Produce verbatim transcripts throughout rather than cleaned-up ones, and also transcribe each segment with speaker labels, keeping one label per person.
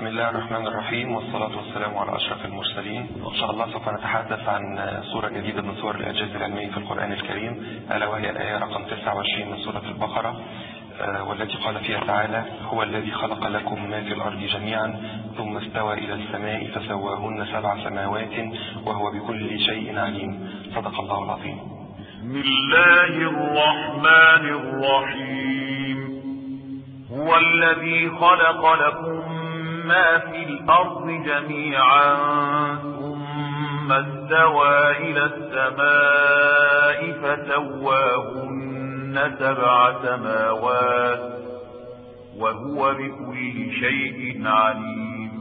Speaker 1: بسم الله الرحمن الرحيم، والصلاة والسلام على أشرف المرسلين. وإن شاء الله سوف نتحدث عن سورة جديدة من سور الإعجاز العلمي في القرآن الكريم، ألا وهي الآية رقم تسعة وعشرين من سورة البقرة، والتي قال فيها تعالى: هو الذي خلق لكم ما في الأرض جميعا ثم استوى إلى السماء فسواهن سبع سماوات وهو بكل شيء عليم. صدق الله العظيم.
Speaker 2: بسم الله الرحمن الرحيم. هو الذي خلق لكم ما في الأرض جميعا ثم استوى إلى السماء فسواهن سبع سماوات وهو بكل شيء عليم.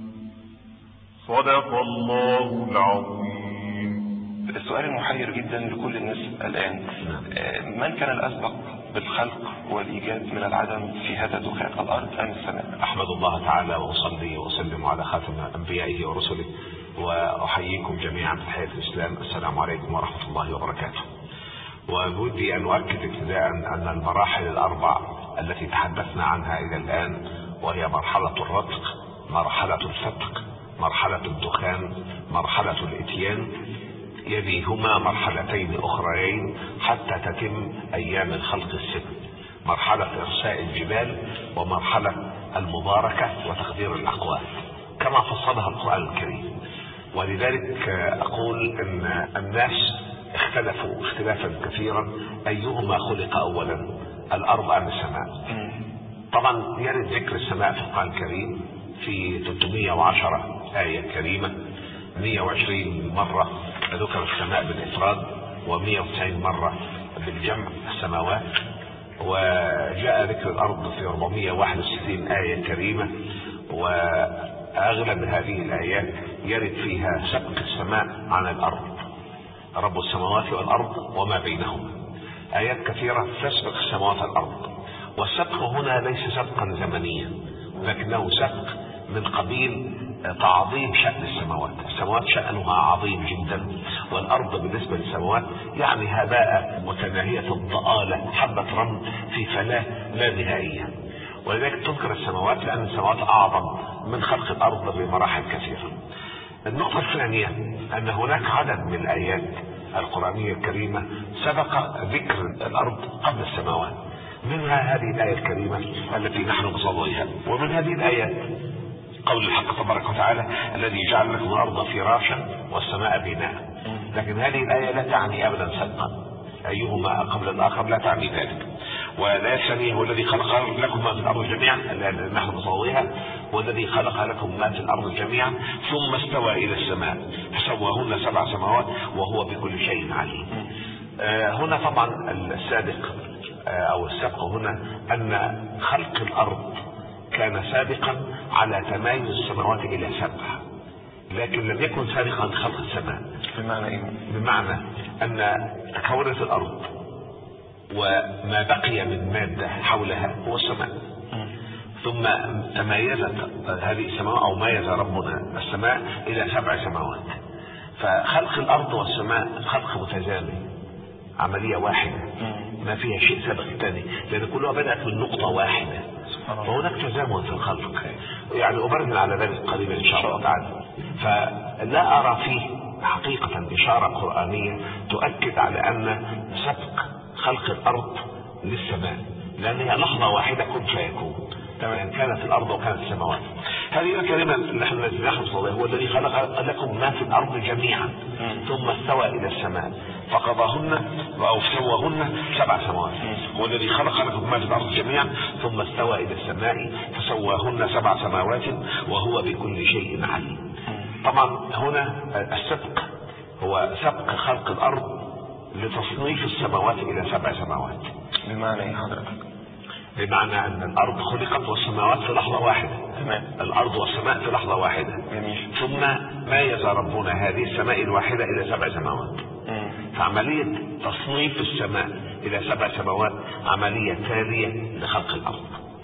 Speaker 2: صدق الله العظيم.
Speaker 1: السؤال المحير جدا لكل الناس الآن: من كان الأسبق بالخلق والإيجاد من العدم في هذا الدخان، الأرض أم السماء؟
Speaker 3: أحمد الله تعالى وأصلي وأسلم على خاتم أنبيائه ورسله، وأحييكم جميعا في حياة الإسلام. السلام عليكم ورحمة الله وبركاته. وبودي أن أؤكد ابتداء أن المراحل الأربع التي تحدثنا عنها إلى الآن، وهي مرحلة الرتق، مرحلة الفتق، مرحلة الدخان، مرحلة الإتيان، يليهما مرحلتين أخريين حتى تتم أيام الخلق الست: مرحلة إرساء الجبال ومرحلة المباركة وتقدير الأقوال كما فصلها القرآن الكريم. ولذلك أقول أن الناس اختلفوا اختلافا كثيرا أيهما خلق أولا، الأرض أم السماء. طبعا يرد ذكر السماء في القرآن الكريم في ثلاثمائة وعشرة آية كريمة، مئة وعشرين مرة ذكر السماء بالإفراد ومئة وتسعين مرة بالجمع السماوات، وجاء ذكر الأرض في أربعمئة وواحد وستين آية كريمة، وأغلب هذه الآيات يرد فيها سبق السماء عن الأرض: رب السماوات والأرض وما بينهما. آيات كثيرة تسبق السماوات والأرض، والسبق هنا ليس سبقا زمنيا، لكنه سبق من قبيل تعظيم شأن السماوات. السماوات شأنها عظيم جدا، والأرض بالنسبة للسماوات يعني هباء متناهية الضآلة، حبة رمل في فلاة لا نهائية. ولذلك تذكر السماوات لأن السماوات أعظم من خلق الأرض بمراحل كثيرة. النقطة الثانية أن هناك عدد من الآيات القرآنية الكريمة سبق ذكر الأرض قبل السماوات، منها هذه الآية الكريمة التي نحن نصليها. ومن هذه الآيات قول الحق تبارك وتعالى: الذي جعل لكم الأرض فراشا والسماء بناء. لكن هذه الآية لا تعني أبدا سبقا، أيهما قبل الآخر لا تعني ذلك. والآية الثانية: هو الذي خلق لكم ما في الأرض جميعا، التي نحن نصليها: والذي خلق لكم ما في الأرض جميعا ثم استوى إلى السماء فسواهن سبع سماوات وهو بكل شيء عليم. آه هنا طبعا السابق آه أو السبق هنا أن خلق الأرض كان سابقا على تمايز السماوات إلى سبع، لكن لم يكن سابقا خلق السماء.
Speaker 1: بمعنى إيه؟
Speaker 3: بمعنى أن تكونت الأرض وما بقي من مادة حولها هو السماء، ثم تميزت هذه السماء أو ميز ربنا السماء إلى سبع سماوات. فخلق الأرض والسماء خلق متزامن، عملية واحدة ما فيها شيء سبق الثاني، لأن كلها بدأت من نقطة واحدة، فهناك تزامن في الخلق. يعني أبرهن على ذلك قريبا إن شاء الله تعالى. فلا أرى فيه حقيقة إشارة قرآنية تؤكد على أن سبق خلق الأرض للسماء، لأن هي لحظة واحدة كن فيكون، يعني كانت الأرض وكانت السماوات. هذه الكلمة اللي نحن نحن صلى هو الذي خلق لكم ما في الأرض جميعا ثم استوى إلى السماء فقضاهن أو سواهن سبع سماوات. هو الذي خلق لكم ما في الأرض جميعا ثم استوى إلى السماء فسواهن سبع سماوات وهو بكل شيء عليم. طبعا هنا السبق هو سبق خلق الأرض لتصنيف السماوات إلى سبع سماوات.
Speaker 1: بمعنى إيه حضرتك؟
Speaker 3: بمعنى أن الأرض خلقت والسماوات في لحظة واحدة.
Speaker 1: تمام.
Speaker 3: الأرض والسماء في لحظة واحدة.
Speaker 1: جميل.
Speaker 3: ثم ميز ربنا هذه السماء الواحدة إلى سبع سماوات. مم. فعملية تصنيف السماء إلى سبع سماوات عملية تالية لخلق الأرض.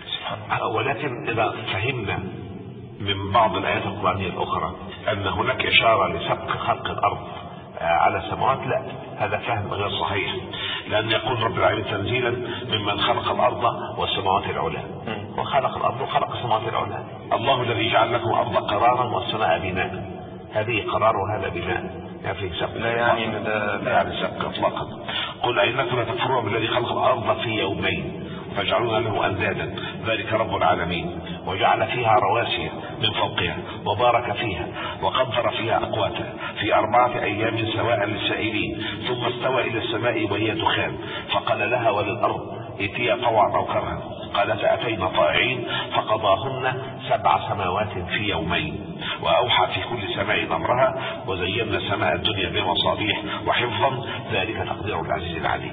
Speaker 3: ولكن إذا فهمنا من بعض الآيات القرآنية الأخرى أن هناك إشارة لسبق خلق الأرض على السماوات، لا، هذا فهم غير صحيح. لأن يقول رب العالمين تنزيلا ممن خلق الأرض والسماوات العلى، وخلق الأرض وخلق السماوات العلى. الله الذي جعل لكم الأرض قرارا والسماء بناء، هذه قرار وهذا بناء، يعني
Speaker 1: لا يعني ان ده
Speaker 3: لا يعني سبق اطلاقا. قل أئنكم لتكفرون بالذي خلق الأرض في يومين فجعلون له أندادا ذلك رب العالمين وجعل فيها رواسي من فوقها وبارك فيها وقدر فيها أقواتها في أربعة أيام سواء للسائلين ثم استوى إلى السماء وهي دخان فقال لها وللأرض ائتيا طوعا أو كرها قالتا أتينا طائعين فقضاهن سبع سماوات في يومين وأوحى في كل سماء أمرها وزينا السماء الدنيا بمصابيح وحفظا ذلك تقدير العزيز العليم.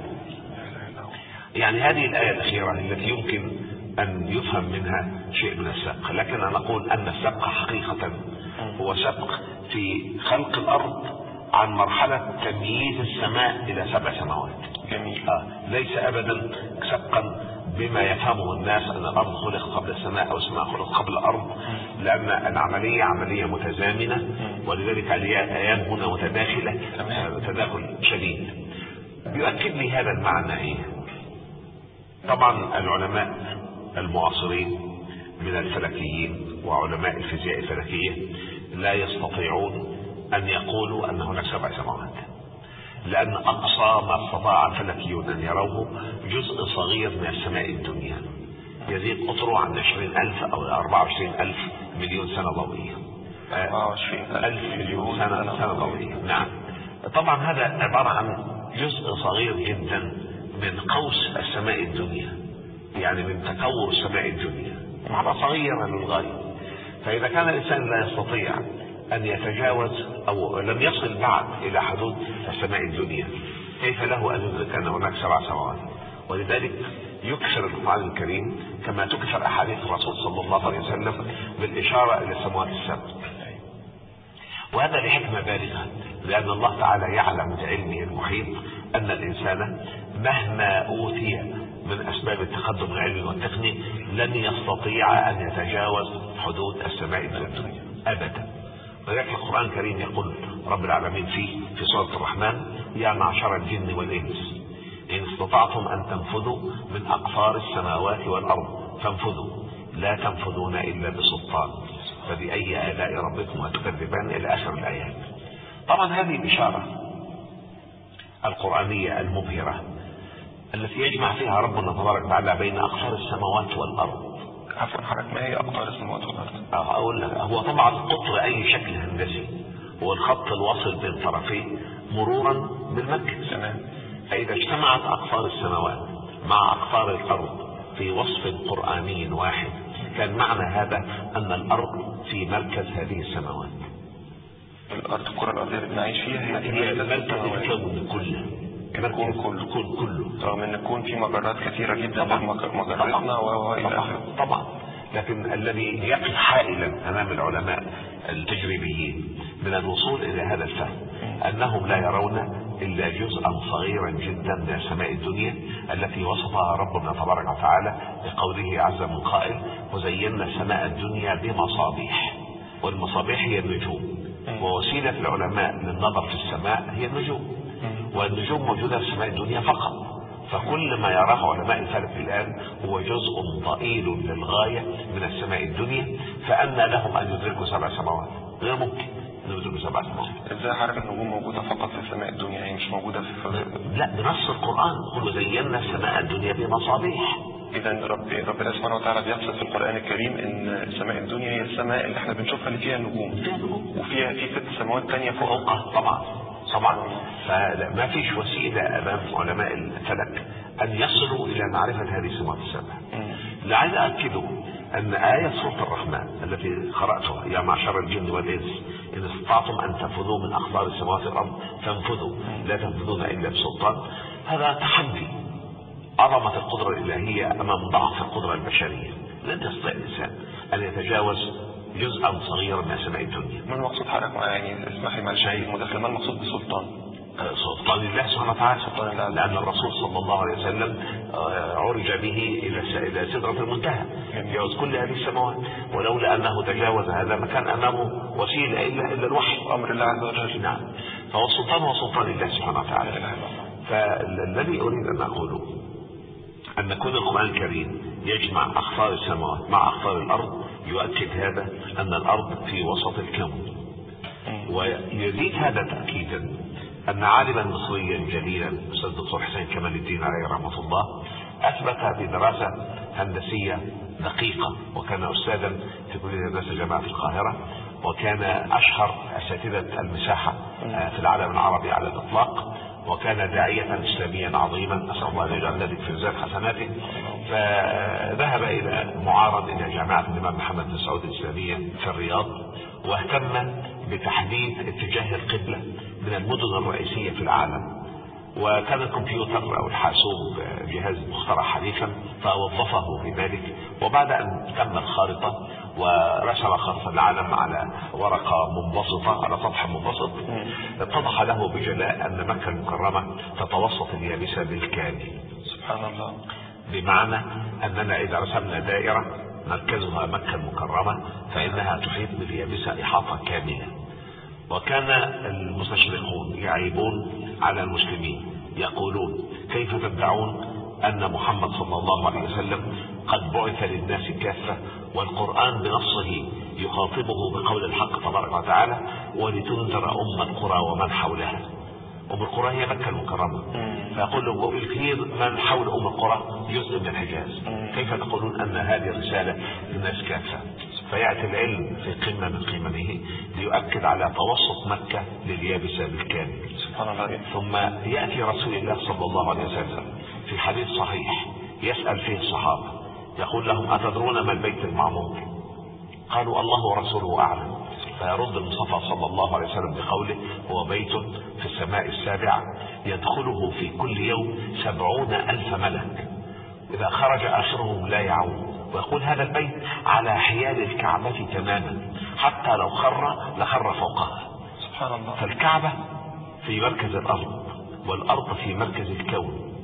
Speaker 3: يعني هذه الآية الأخيرة التي يمكن أن يفهم منها شيء من السبق، لكن أنا أقول أن السبق حقيقة هو سبق في خلق الأرض عن مرحلة تمييز السماء إلى سبع سماوات.
Speaker 1: جميل.
Speaker 3: آه. ليس أبدا سبقا بما يفهمه الناس أن الأرض خلق قبل السماء أو السماء خلق قبل الأرض، لأن العملية عملية متزامنة ولذلك الأيام هنا متداخلة تداخل شديد. بيؤكد لي هذا المعنى إيه؟ طبعا العلماء المعاصرين من الفلكيين وعلماء الفيزياء الفلكية لا يستطيعون أن يقولوا أن هناك سبع سماوات، لأن أقصى ما استطاع الفلكيون أن يروه جزء صغير من السماء الدنيا يزيد قطره عن عشرين ألف أو أربعة وعشرين ألف مليون سنة ضوئية.
Speaker 1: أربعة وعشرين ألف
Speaker 3: مليون سنة, سنة ضوئية. نعم. طبعا هذا عبارة عن جزء صغير جدا من قوس السماء الدنيا، يعني من تكور السماء الدنيا، مرة صغيرة للغاية. فإذا كان الإنسان لا يستطيع أن يتجاوز أو لم يصل بعد إلى حدود السماء الدنيا كيف له أن يدرك أن هناك سبع سماوات؟ ولذلك يكثر القرآن الكريم كما تكثر أحاديث الرسول صلى الله عليه وسلم بالإشارة إلى السماوات السبع، وهذا لحكمة بالغة، لأن الله تعالى يعلم بعلمه المحيط أن الإنسان مهما أوتي من أسباب التقدم العلمي والتقني لن يستطيع أن يتجاوز حدود السماء الدنيا أبدا. ولذلك القرآن الكريم يقول رب العالمين فيه في سورة الرحمن يا معشر الجن والإنس إن استطعتم أن تنفذوا من أقطار السماوات والأرض فانفذوا لا تنفذون إلا بسلطان فبأي آلاء ربكم تكذبان إلى آخر الآيات. طبعا هذه الإشارة القرآنية المبهرة التي يجمع فيها ربنا تبارك وتعالى بين أقطار السماوات والأرض.
Speaker 1: عفوا حضرتك ما هي أقطار السماوات والأرض؟
Speaker 3: أقول لك هو طبعا قطر أي شكل هندسي هو الخط الواصل بين طرفيه مرورا بالمركز.
Speaker 1: تمام.
Speaker 3: فإذا اجتمعت أقطار السماوات مع أقطار الأرض في وصف قرآني واحد كان معنى هذا أن الأرض في مركز هذه السماوات.
Speaker 1: الأرض الكرة الأرضية اللي بنعيش فيها هي
Speaker 3: هي مركز الكون كله.
Speaker 1: الكون كله
Speaker 3: الكون كله
Speaker 1: رغم ان يكون في مجرات كثيرة جدا مجراتنا
Speaker 3: طبعا. طبعا لكن الذي يقف حائلا امام العلماء التجريبيين من الوصول الى هذا الفهم انهم لا يرون الا جزءا صغيرا جدا من السماء الدنيا التي وصفها ربنا تبارك وتعالى بقوله عز من قائل وزينا السماء الدنيا بمصابيح، والمصابيح هي النجوم، ووسيلة العلماء للنظر في السماء هي النجوم، والنجوم موجودة في السماء الدنيا فقط. فكل ما يراه علماء الفلك الآن هو جزء ضئيل للغاية من السماء الدنيا، فأن لهم أن يدركوا سبع سماوات؟ غير ممكن أن يدركوا سبع سماوات.
Speaker 1: إزاي حركة النجوم موجودة فقط في السماء الدنيا هي مش موجودة في
Speaker 3: لا بنص القرآن قل زينا السماء الدنيا بمصابيح.
Speaker 1: إذا رب ربنا سبحانه وتعالى بيقصد في القرآن الكريم إن السماء الدنيا هي السماء اللي احنا بنشوفها اللي فيها النجوم، وفيها في ست سماوات تانية فوقها.
Speaker 3: طبعا طبعا. فما فيش وسيلة أمام علماء الفلك أن يصلوا إلى معرفة هذه السماوات السبع. لعل أكدوا أن آية سورة الرحمن التي قرأتها يا معشر الجن والإنس إن استطعتم أن تنفذوا من أقطار السماوات والأرض فانفذوا لا تنفذون إلا بسلطان، هذا تحدي عظمة القدرة الإلهية أمام ضعف القدرة البشرية. لن يستطيع الإنسان أن يتجاوز جزءا صغيرا من سماء الدنيا.
Speaker 1: ما المقصود حضرتك يعني اسمح لي معلش هي المداخلة، ما المقصود بسلطان؟
Speaker 3: سلطان الله سبحانه وتعالى، سلطان الله، لأن الرسول صلى الله عليه وسلم عرج به إلى إلى سدرة المنتهى يجاوز كل هذه السماوات، ولولا أنه تجاوز هذا ما كان أمامه وسيلة إلا إلا الوحي،
Speaker 1: أمر الله عز وجل.
Speaker 3: نعم. فهو السلطان هو سلطان الله سبحانه وتعالى. فالذي أريد أن أقوله أن كون القرآن الكريم يجمع أقطار السماوات مع أقطار الأرض يؤكد هذا أن الأرض في وسط الكون. ويزيد هذا تأكيدا أن عالما مصريا جليلا الأستاذ الدكتور حسين كمال الدين عليه رحمة الله أثبت بدراسة هندسية دقيقة، وكان أستاذا في كلية الهندسة جامعة القاهرة، وكان أشهر أساتذة المساحة في العالم العربي على الإطلاق، وكان داعية إسلاميا عظيما أسأل الله أن يجعل ذلك في ميزان حسناته. فذهب إلى معارض إلى جامعة الإمام محمد بن سعود الإسلامية في الرياض، واهتم بتحديد اتجاه القبلة من المدن الرئيسية في العالم. وكان الكمبيوتر أو الحاسوب جهاز مخترع حديثا فوظفه في ذلك. وبعد أن تم الخارطة ورسم خريطة العالم على ورقة منبسطة على سطح منبسط، اتضح له بجلاء أن مكة المكرمة تتوسط اليابسة بالكامل.
Speaker 1: سبحان الله.
Speaker 3: بمعنى أننا إذا رسمنا دائرة مركزها مكة المكرمة فإنها تحيط باليابسة إحاطة كاملة. وكان المستشرقون يعيبون على المسلمين يقولون كيف تدعون أن محمد صلى الله عليه وسلم قد بعث للناس كافة والقرآن بنصه يخاطبه بقول الحق تبارك وتعالى ولتنذر أم القرى ومن حولها. أم القرى هي مكة المكرمة، فيقول له بالكثير من حول أم القرى جزء من الحجاز، كيف تقولون أن هذه الرسالة للناس كافة؟ فيأتي العلم في قمة من قممه ليؤكد على توسط مكة لليابسة بالكامل.
Speaker 1: سبحان الله.
Speaker 3: ثم يأتي رسول الله صلى الله عليه وسلم في حديث صحيح يسأل فيه الصحابة يقول لهم أتدرون ما البيت المعمور؟ قالوا الله ورسوله أعلم. فيرد المصطفى صلى الله عليه وسلم بقوله هو بيت في السماء السابعة يدخله في كل يوم سبعون ألف ملك، إذا خرج آخرهم لا يعود. ويقول هذا البيت على حيال الكعبة تماما، حتى لو خر لخر فوقها.
Speaker 1: سبحان الله.
Speaker 3: فالكعبة في مركز الأرض والأرض في مركز الكون.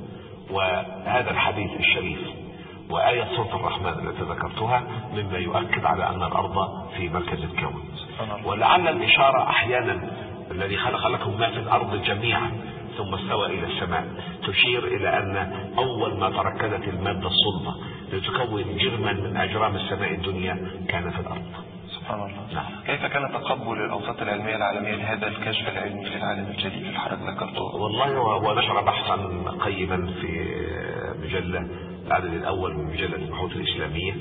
Speaker 3: وهذا الحديث الشريف وآية سورة الرحمن التي ذكرتها مما يؤكد على أن الأرض في مركز الكون. ولعل الإشارة أحيانا الذي خلق لكم ما في الأرض جميعا ثم استوى إلى السماء تشير إلى أن أول ما تركزت المادة الصلبة لتكون جرما من أجرام السماء الدنيا كان في الأرض.
Speaker 1: سبحان الله.
Speaker 3: نعم.
Speaker 1: كيف كان تقبل الأوساط العلمية العالمية لهذا الكشف العلمي في العالم الجديد اللي حضرتك ذكرته؟
Speaker 3: والله هو نشر بحثا قيما في مجلة العدد الأول من مجلة البحوث الإسلامية،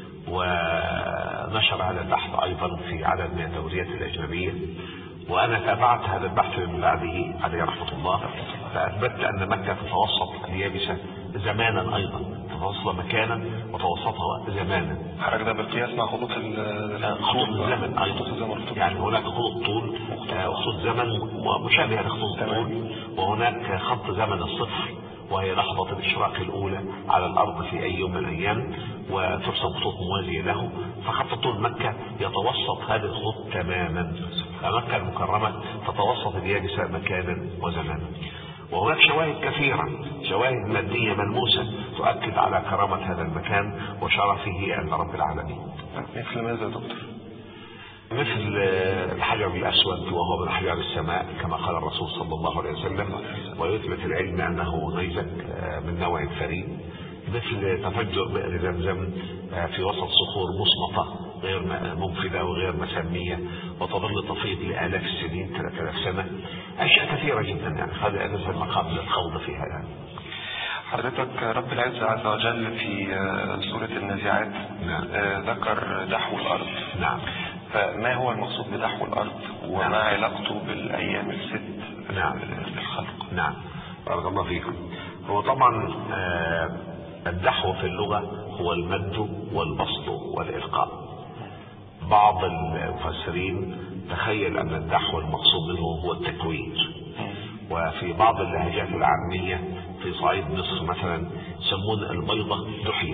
Speaker 3: ونشر هذا البحث أيضا في عدد من الدوريات الأجنبية. وأنا تابعت هذا البحث من بعده عليه رحمة الله، فأثبت أن مكة تتوسط اليابسة زمانا أيضا، تتوسط مكانا وتوسطها زمانا.
Speaker 1: حضرتك ده بالقياس مع خطوط
Speaker 3: خطوط الزمن أيضا، يعني هناك خطوط طول وخطوط زمن مشابهة لخطوط الطول، وهناك خط زمن الصفر وهي لحظة الإشراق الأولى على الأرض في أي يوم من الأيام، وترسم خطوط موازية له. فخط طول مكة يتوسط هذه الخطوط تماما، فمكة المكرمة تتوسط اليابسة مكانا وزمانا. وهناك شواهد كثيرة، شواهد مادية ملموسة تؤكد على كرامة هذا المكان وشرفه عند رب العالمين.
Speaker 1: مثل ماذا يا دكتور؟
Speaker 3: مثل الحجر الأسود وهو من أحجار السماء كما قال الرسول صلى الله عليه وسلم، ويثبت العلم أنه نيزك من نوع فريد. مثل تفجر بئر زمزم في وسط صخور مصمطة غير منفذة وغير مسمية وتظل تفيض لآلاف السنين، ثلاثة آلاف سنة. أشياء كثيرة جدا يعني هذا أجهز المقام للخوض فيها. يعني
Speaker 1: حضرتك رب العزة عز وجل في سورة النازعات
Speaker 3: نعم.
Speaker 1: ذكر دحو الأرض.
Speaker 3: نعم.
Speaker 1: فما هو المقصود بدحو الأرض وما نعم. علاقته بالأيام الست
Speaker 3: نعم.
Speaker 1: الخلق؟
Speaker 3: نعم بارك الله فيكم. هو طبعا الدحو في اللغة هو المد والبسط والإلقاء. بعض المفسرين تخيل أن الدحو المقصود منه هو التكوير، وفي بعض اللهجات العامية في صعيد مصر مثلا يسمون البيضة دحية،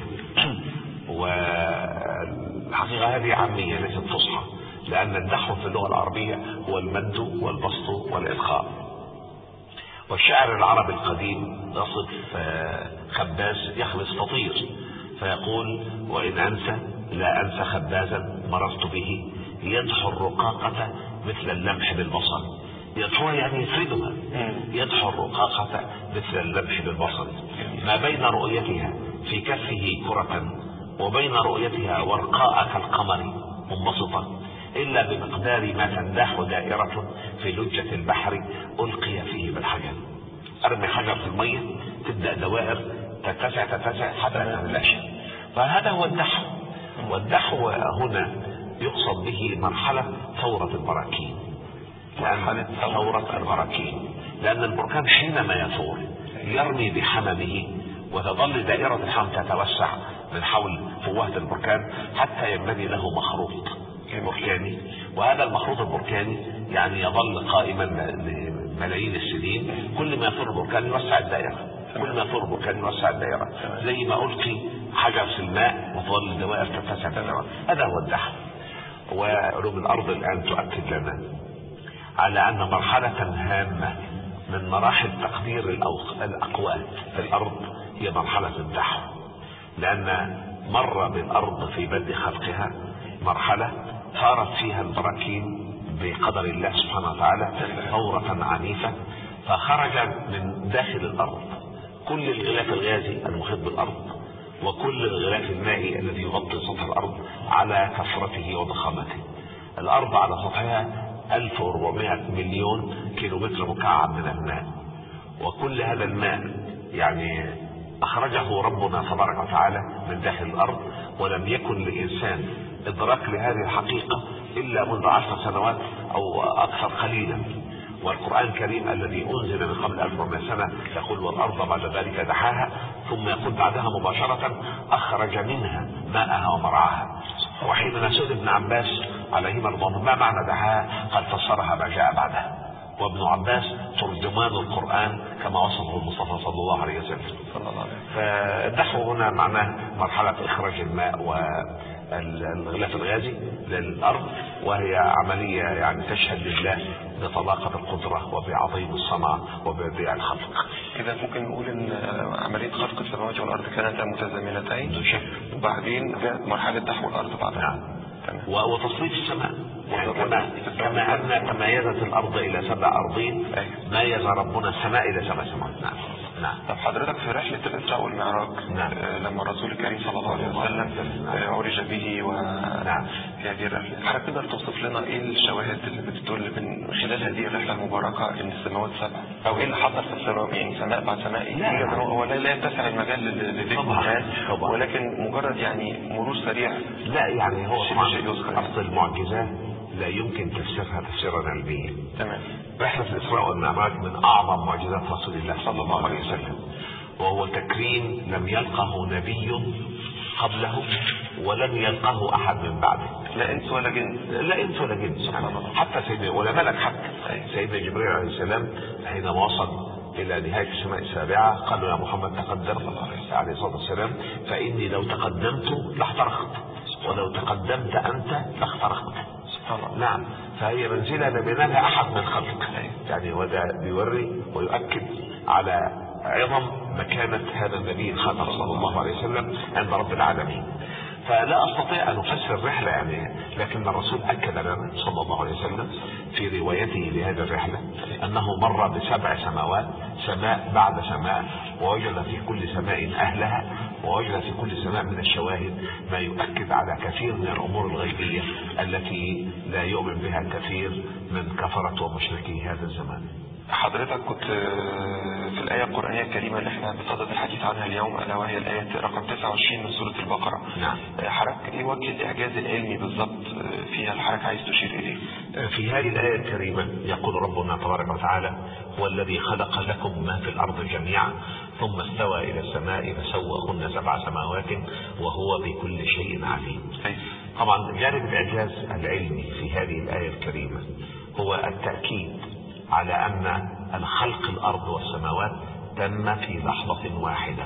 Speaker 3: والحقيقة هذه عامية ليست فصحى، لأن الدحو في اللغة العربية هو المد والبسط والإلقاء. والشاعر العربي القديم يصف خباز يخبز فطير فيقول وإن أنسى لا أنسى خبازا مررت به يدحو الرقاقة مثل اللمح بالبصر. يدحوها يعني يفردها، يدحو الرقاقة مثل اللمح بالبصر، ما بين رؤيتها في كفه كرة وبين رؤيتها ورقاء كالقمر منبسطة إلا بمقدار ما تنداح دائرة في لجة البحر ألقي فيه بالحجر. أرمي حجر في المية تبدأ دوائر تتسع تتسع حتى تتلاشى. فهذا هو الدحو. والدحو هنا يقصد به مرحلة ثورة البراكين، مرحلة ثورة البراكين، لأن البركان حينما يثور يرمي بحممه وتظل دائرة الحمم تتوسع من حول فوهة البركان حتى ينبني له مخروط بركاني، وهذا المخروط البركاني يعني يظل قائما لملايين السنين. كل ما يثور البركان يوسع الدائرة، كل ما يثور البركان يوسع الدائرة، زي ما ألقي حجر في الماء وتظل الدوائر تتسع الدائرة. هذا هو الدحو. وعلوم الأرض الآن تؤكد لنا على أن مرحلة هامة من مراحل تقدير الأقوات في الأرض هي مرحلة الدحو، لأن مر بالأرض في بدء خلقها مرحلة صارت فيها البراكين بقدر الله سبحانه وتعالى ثورة عنيفة، فخرج من داخل الأرض كل الغلاف الغازي المحيط بالأرض وكل الغلاف المائي الذي يغطي سطح الأرض على كثرته وضخامته. الأرض على سطحها ألف وأربعمائة مليون كيلومتر مكعب من الماء، وكل هذا الماء يعني أخرجه ربنا تبارك وتعالى من داخل الأرض، ولم يكن للإنسان إدراك لهذه الحقيقة إلا منذ عشر سنوات أو أكثر قليلا. والقرآن الكريم الذي أنزل من قبل ألف وأربعمائة سنة يقول والأرض بعد ذلك دحاها، ثم يقول بعدها مباشرة أخرج منها ماءها ومرعاها. وحين سئل ابن عباس عليهما رضوان الله ما معنى دحاها قال فسرها ما جاء بعدها. وابن عباس ترجمان القرآن كما وصفه المصطفى صلى الله عليه وسلم. فالدحو هنا معناه مرحلة إخراج الماء والغلاف الغازي للأرض، وهي عملية يعني تشهد لله بطلاقة القدرة وبعظيم الصنع وببديع الخلق.
Speaker 1: إذا ممكن نقول إن عملية خلق السماوات والأرض كانت متزامنتين، وبعدين جاءت مرحلة دحو الأرض بعدها.
Speaker 3: نعم. وتصريف السماء يعني كما كما أن تميزت الأرض إلى سبع أرضين ميز ربنا السماء إلى سبع سماوات. نعم. نعم.
Speaker 1: طب حضرتك في رحلة الإسراء والمعراج
Speaker 3: نعم.
Speaker 1: لما الرسول الكريم صلى الله عليه وسلم عرج به و
Speaker 3: نعم.
Speaker 1: في هذه الرحلة حضرتك تقدر توصف لنا إيه الشواهد اللي بتدل من خلال هذه الرحلة المباركة إن السماوات سبع، أو إيه اللي حصل في السماء يعني سماء بعد سماء؟
Speaker 3: لا
Speaker 1: هو لا يتسع المجال للذكر، ولكن مجرد يعني مرور سريع.
Speaker 3: لا يعني هو أصل المعجزات لا يمكن تفسيرها تفسيرا علميا.
Speaker 1: تمام.
Speaker 3: رحلة الإسراء والمعراج من أعظم معجزات رسول الله صلى الله عليه وسلم، وهو تكريم لم يلقه نبي قبله ولم يلقه أحد من بعده،
Speaker 1: لا إنس ولا جن،
Speaker 3: لا إنس ولا جن حتى سيدنا ولا ملك حتى. سيدنا جبريل عليه السلام حينما وصل إلى نهاية السماء السابعة قال يا محمد تقدم عليه الصلاة والسلام فإني لو تقدمت لاحترقت ولو تقدمت أنت لاخترقت. نعم. فهي منزلة لم ينالها أحد من الخلق، يعني وده بيوري ويؤكد على عظم مكانة هذا النبي الخاتم صلى الله عليه وسلم عند رب العالمين. فلا أستطيع أن أفسر الرحلة يعني، لكن الرسول أكد لنا صلى الله عليه وسلم في روايته لهذه الرحلة أنه مر بسبع سماوات سماء بعد سماء، ووجد في كل سماء أهلها، ووجد في كل سماء من الشواهد ما يؤكد على كثير من الأمور الغيبية التي لا يؤمن بها كثير من كفرة ومشركي هذا الزمان.
Speaker 1: حضرتك كنت في الآية القرآنية الكريمة اللي احنا بصدد الحديث عنها اليوم ألا وهي الآية رقم تسعة وعشرين من سورة البقرة.
Speaker 3: نعم.
Speaker 1: حضرتك ايه وجه الإعجاز العلمي بالضبط فيها الحضرتك عايز تشير إليه؟
Speaker 3: في هذه الآية الكريمة يقول ربنا تبارك وتعالى هو الذي خلق لكم ما في الأرض جميعا ثم استوى إلى السماء فسواهن سبع سماوات وهو بكل شيء عليم. طبعا جانب الإعجاز العلمي في هذه الآية الكريمة هو التأكيد على أن الخلق الأرض والسماوات تم في لحظة واحدة،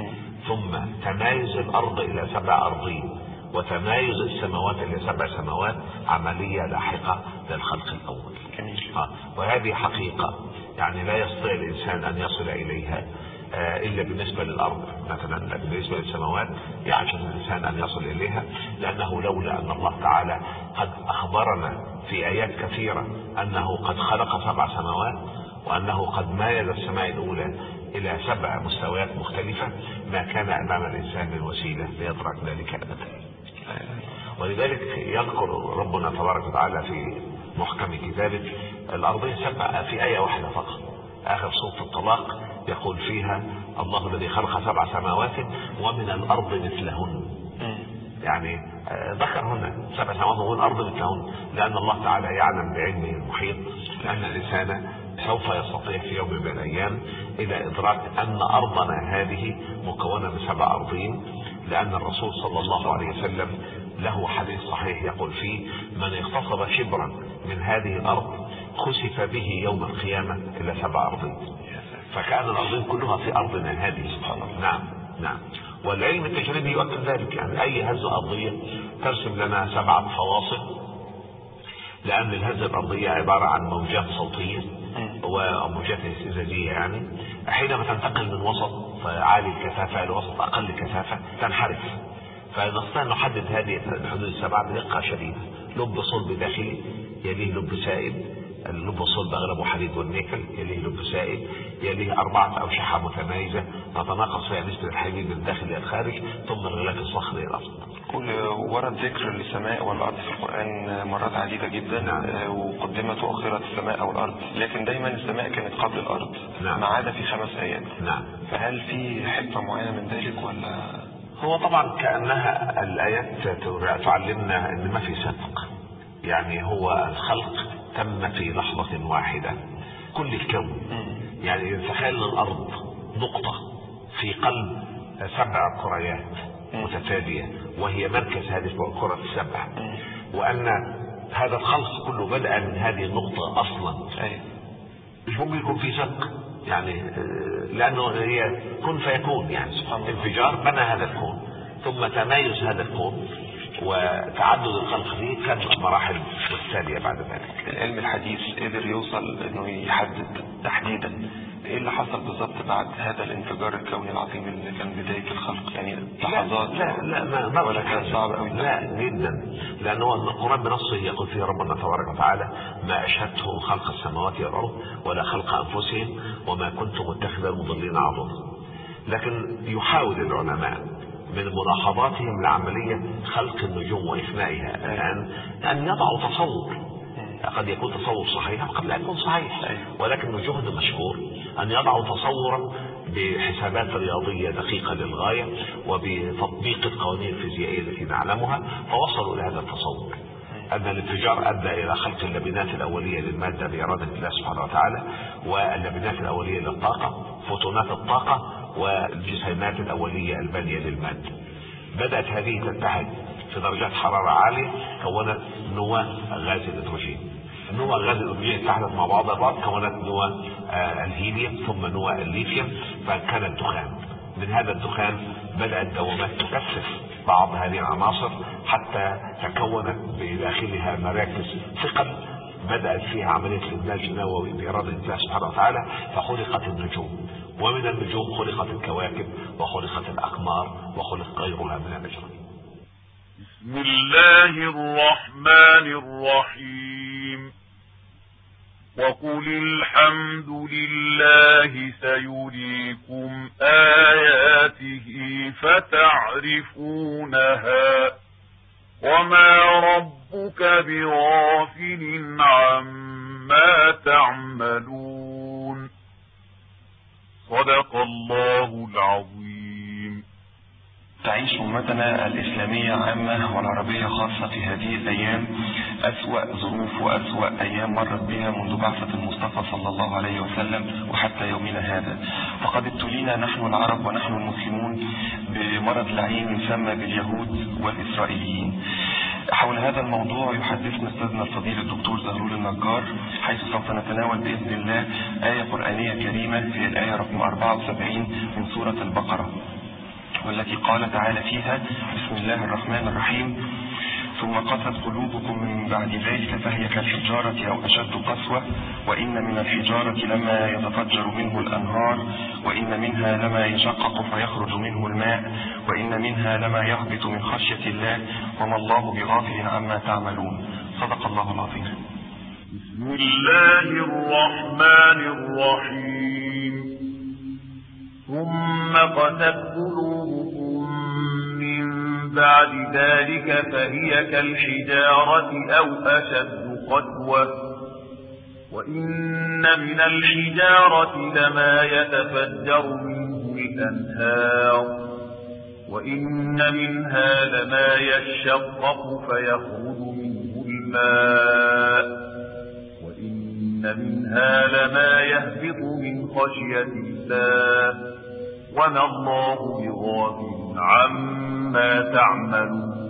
Speaker 3: ثم تمايز الأرض إلى سبع أرضين وتمايز السماوات إلى سبع سماوات عملية لاحقة للخلق الأول. آه. وهذه حقيقة يعني لا يستطيع الإنسان أن يصل إليها آه إلا بالنسبة للأرض مثلا، بالنسبة للسماوات يعجز الإنسان أن يصل إليها، لأنه لولا أن الله تعالى قد أخبر وأخبرنا في آيات كثيرة أنه قد خلق سبع سماوات، وأنه قد مايز السماء الأولى إلى سبع مستويات مختلفة، ما كان أمام الإنسان من وسيلة ليدرك ذلك أبدا. ولذلك يذكر ربنا تبارك وتعالى في محكم كتابه الأرضين سبع في آية واحدة فقط، آخر سورة الطلاق، يقول فيها الله الذي خلق سبع سماوات ومن الأرض مثلهن. يعني ذكر هنا سبع سماوات ومن الأرض مثلهن، لأن الله تعالى يعلم بعلمه المحيط أن الإنسان سوف يستطيع في يوم من الأيام إلى إدراك أن أرضنا هذه مكونة من سبع أرضين، لأن الرسول صلى الله عليه وسلم له حديث صحيح يقول فيه: من اغتصب شبرا من هذه الأرض خسف به يوم القيامة إلى سبع أرضين. فكان الأرضين كلها في أرضنا هذه. نعم نعم. والعلم التجريبي يؤكد ذلك، يعني أي هزة أرضية ترسم لنا سبعة فواصل، لأن الهزة الأرضية عبارة عن موجات صوتية وموجات استزاجية، يعني حينما تنتقل من وسط عالي الكثافة إلى وسط أقل كثافة تنحرف، فنستطيع أن نحدد هذه الحدود السبعة بدقة شديدة. لب صلب داخلي، يليه لب سائل، اللب الصلب أغلبه حديد والنيكل، يليه لب سائل، يليه أربعة أوشحة متمايزة تتناقص فيها نسبة الحديد من الداخل إلى الخارج، ثم الغلاف الصخري الأصل.
Speaker 1: كل ورد ذكر للسماء والأرض في القرآن مرات عديدة جدا. نعم. وقدمت وأخرت السماء والأرض، لكن دايما السماء كانت قبل الأرض. نعم. ما عدا في خمس آيات. نعم. فهل في حكمة معينة من ذلك ولا؟
Speaker 3: هو طبعا كأنها الآيات تعلمنا أن ما في سبق، يعني هو الخلق تم في لحظة واحدة كل الكون. يعني تخيل الأرض نقطة في قلب سبع كريات متتالية وهي مركز هذه الكرة السبع، وأن هذا الخلق كله بدأ من هذه النقطة أصلا. مش ممكن يكون في سبق، يعني لأنه هي كن فيكون، يعني انفجار بنى هذا الكون، ثم تمايز هذا الكون وتعدد الخلق فيه كانت مراحل متتالية بعد ذلك.
Speaker 1: العلم الحديث قدر يوصل انه يحدد تحديدا ايه اللي حصل بالضبط بعد هذا الانفجار الكوني العظيم اللي كان بداية الخلق، يعني لحظات؟
Speaker 3: لا لا لا ما
Speaker 1: ولا كان صعب قوي؟
Speaker 3: لا جدا، لأنه القرآن بنصه يقول فيه ربنا تبارك وتعالى: ما أشهدتهم خلق السماوات والأرض ولا خلق أنفسهم وما كنت متخذ المضلين عضدا. لكن يحاول العلماء من ملاحظاتهم لعملية خلق النجوم وإفنائها الآن أن يضعوا تصور، قد يكون تصور صحيح قد لا يكون صحيح، ولكن جهد مشكور أن يضعوا تصورا بحسابات رياضية دقيقة للغاية وبتطبيق القوانين الفيزيائية التي نعلمها، فوصلوا إلى هذا التصور أن الانفجار أدى إلى خلق اللبنات الأولية للمادة بإرادة الله سبحانه وتعالى، واللبنات الأولية للطاقة، فوتونات الطاقة، والجسيمات الأولية البانية للمادة. بدأت هذه تتحد في درجات حرارة عالية، كونت نواة غاز الهيدروجين. نواة غاز الهيدروجين اتحدت مع بعضها البعض كونت نواة آه الهيليوم، ثم نواة الليثيوم، فكان الدخان. من هذا الدخان بدأت دوامات تكثف بعض هذه العناصر حتى تكونت بداخلها مراكز ثقل بدأت فيها عملية الإنتاج النووي بإرادة الله سبحانه وتعالى، فخلقت النجوم، ومن النجوم خلقت الكواكب وخلقت الأقمار وخلق غيرها من النجوم.
Speaker 2: بسم الله الرحمن الرحيم. وقل الحمد لله سيريكم آياته فتعرفونها وما ربك بغافل عما تعملون. صدق الله العظيم.
Speaker 1: تعيش أمتنا الإسلامية عامة والعربية خاصة في هذه الأيام أسوأ ظروف وأسوأ أيام مرت بها منذ بعثة المصطفى صلى الله عليه وسلم وحتى يومنا هذا. فقد ابتلينا نحن العرب ونحن المسلمون بمرض لعين يسمى باليهود والإسرائيليين. حول هذا الموضوع يحدثنا أستاذنا الفضيل الدكتور زهرول النجار، حيث سوف نتناول بإذن الله آية قرآنية كريمة هي الآية رقم أربعة وسبعين من سورة البقرة، والتي قال تعالى فيها: بسم الله الرحمن الرحيم: ثم قست قلوبكم من بعد ذلك فهي كالحجارة أو أشد قسوة، وإن من الحجارة لما يتفجر منه الأنهار، وإن منها لما يشقق فيخرج منه الماء، وإن منها لما يهبط من خشية الله وما الله بغافل عما تعملون. صدق الله العظيم.
Speaker 2: بسم الله الرحمن الرحيم. ثم قست قلوبكم من بعد ذلك فهي كالحجارة أو أشد قسوة، وإن من الحجارة لما يتفجر منه الأنهار، وإن منها لما يشقق فيخرج منه الماء، وإن منها لما يهبط من خشية الله، وما الله بغافل عما تعملون.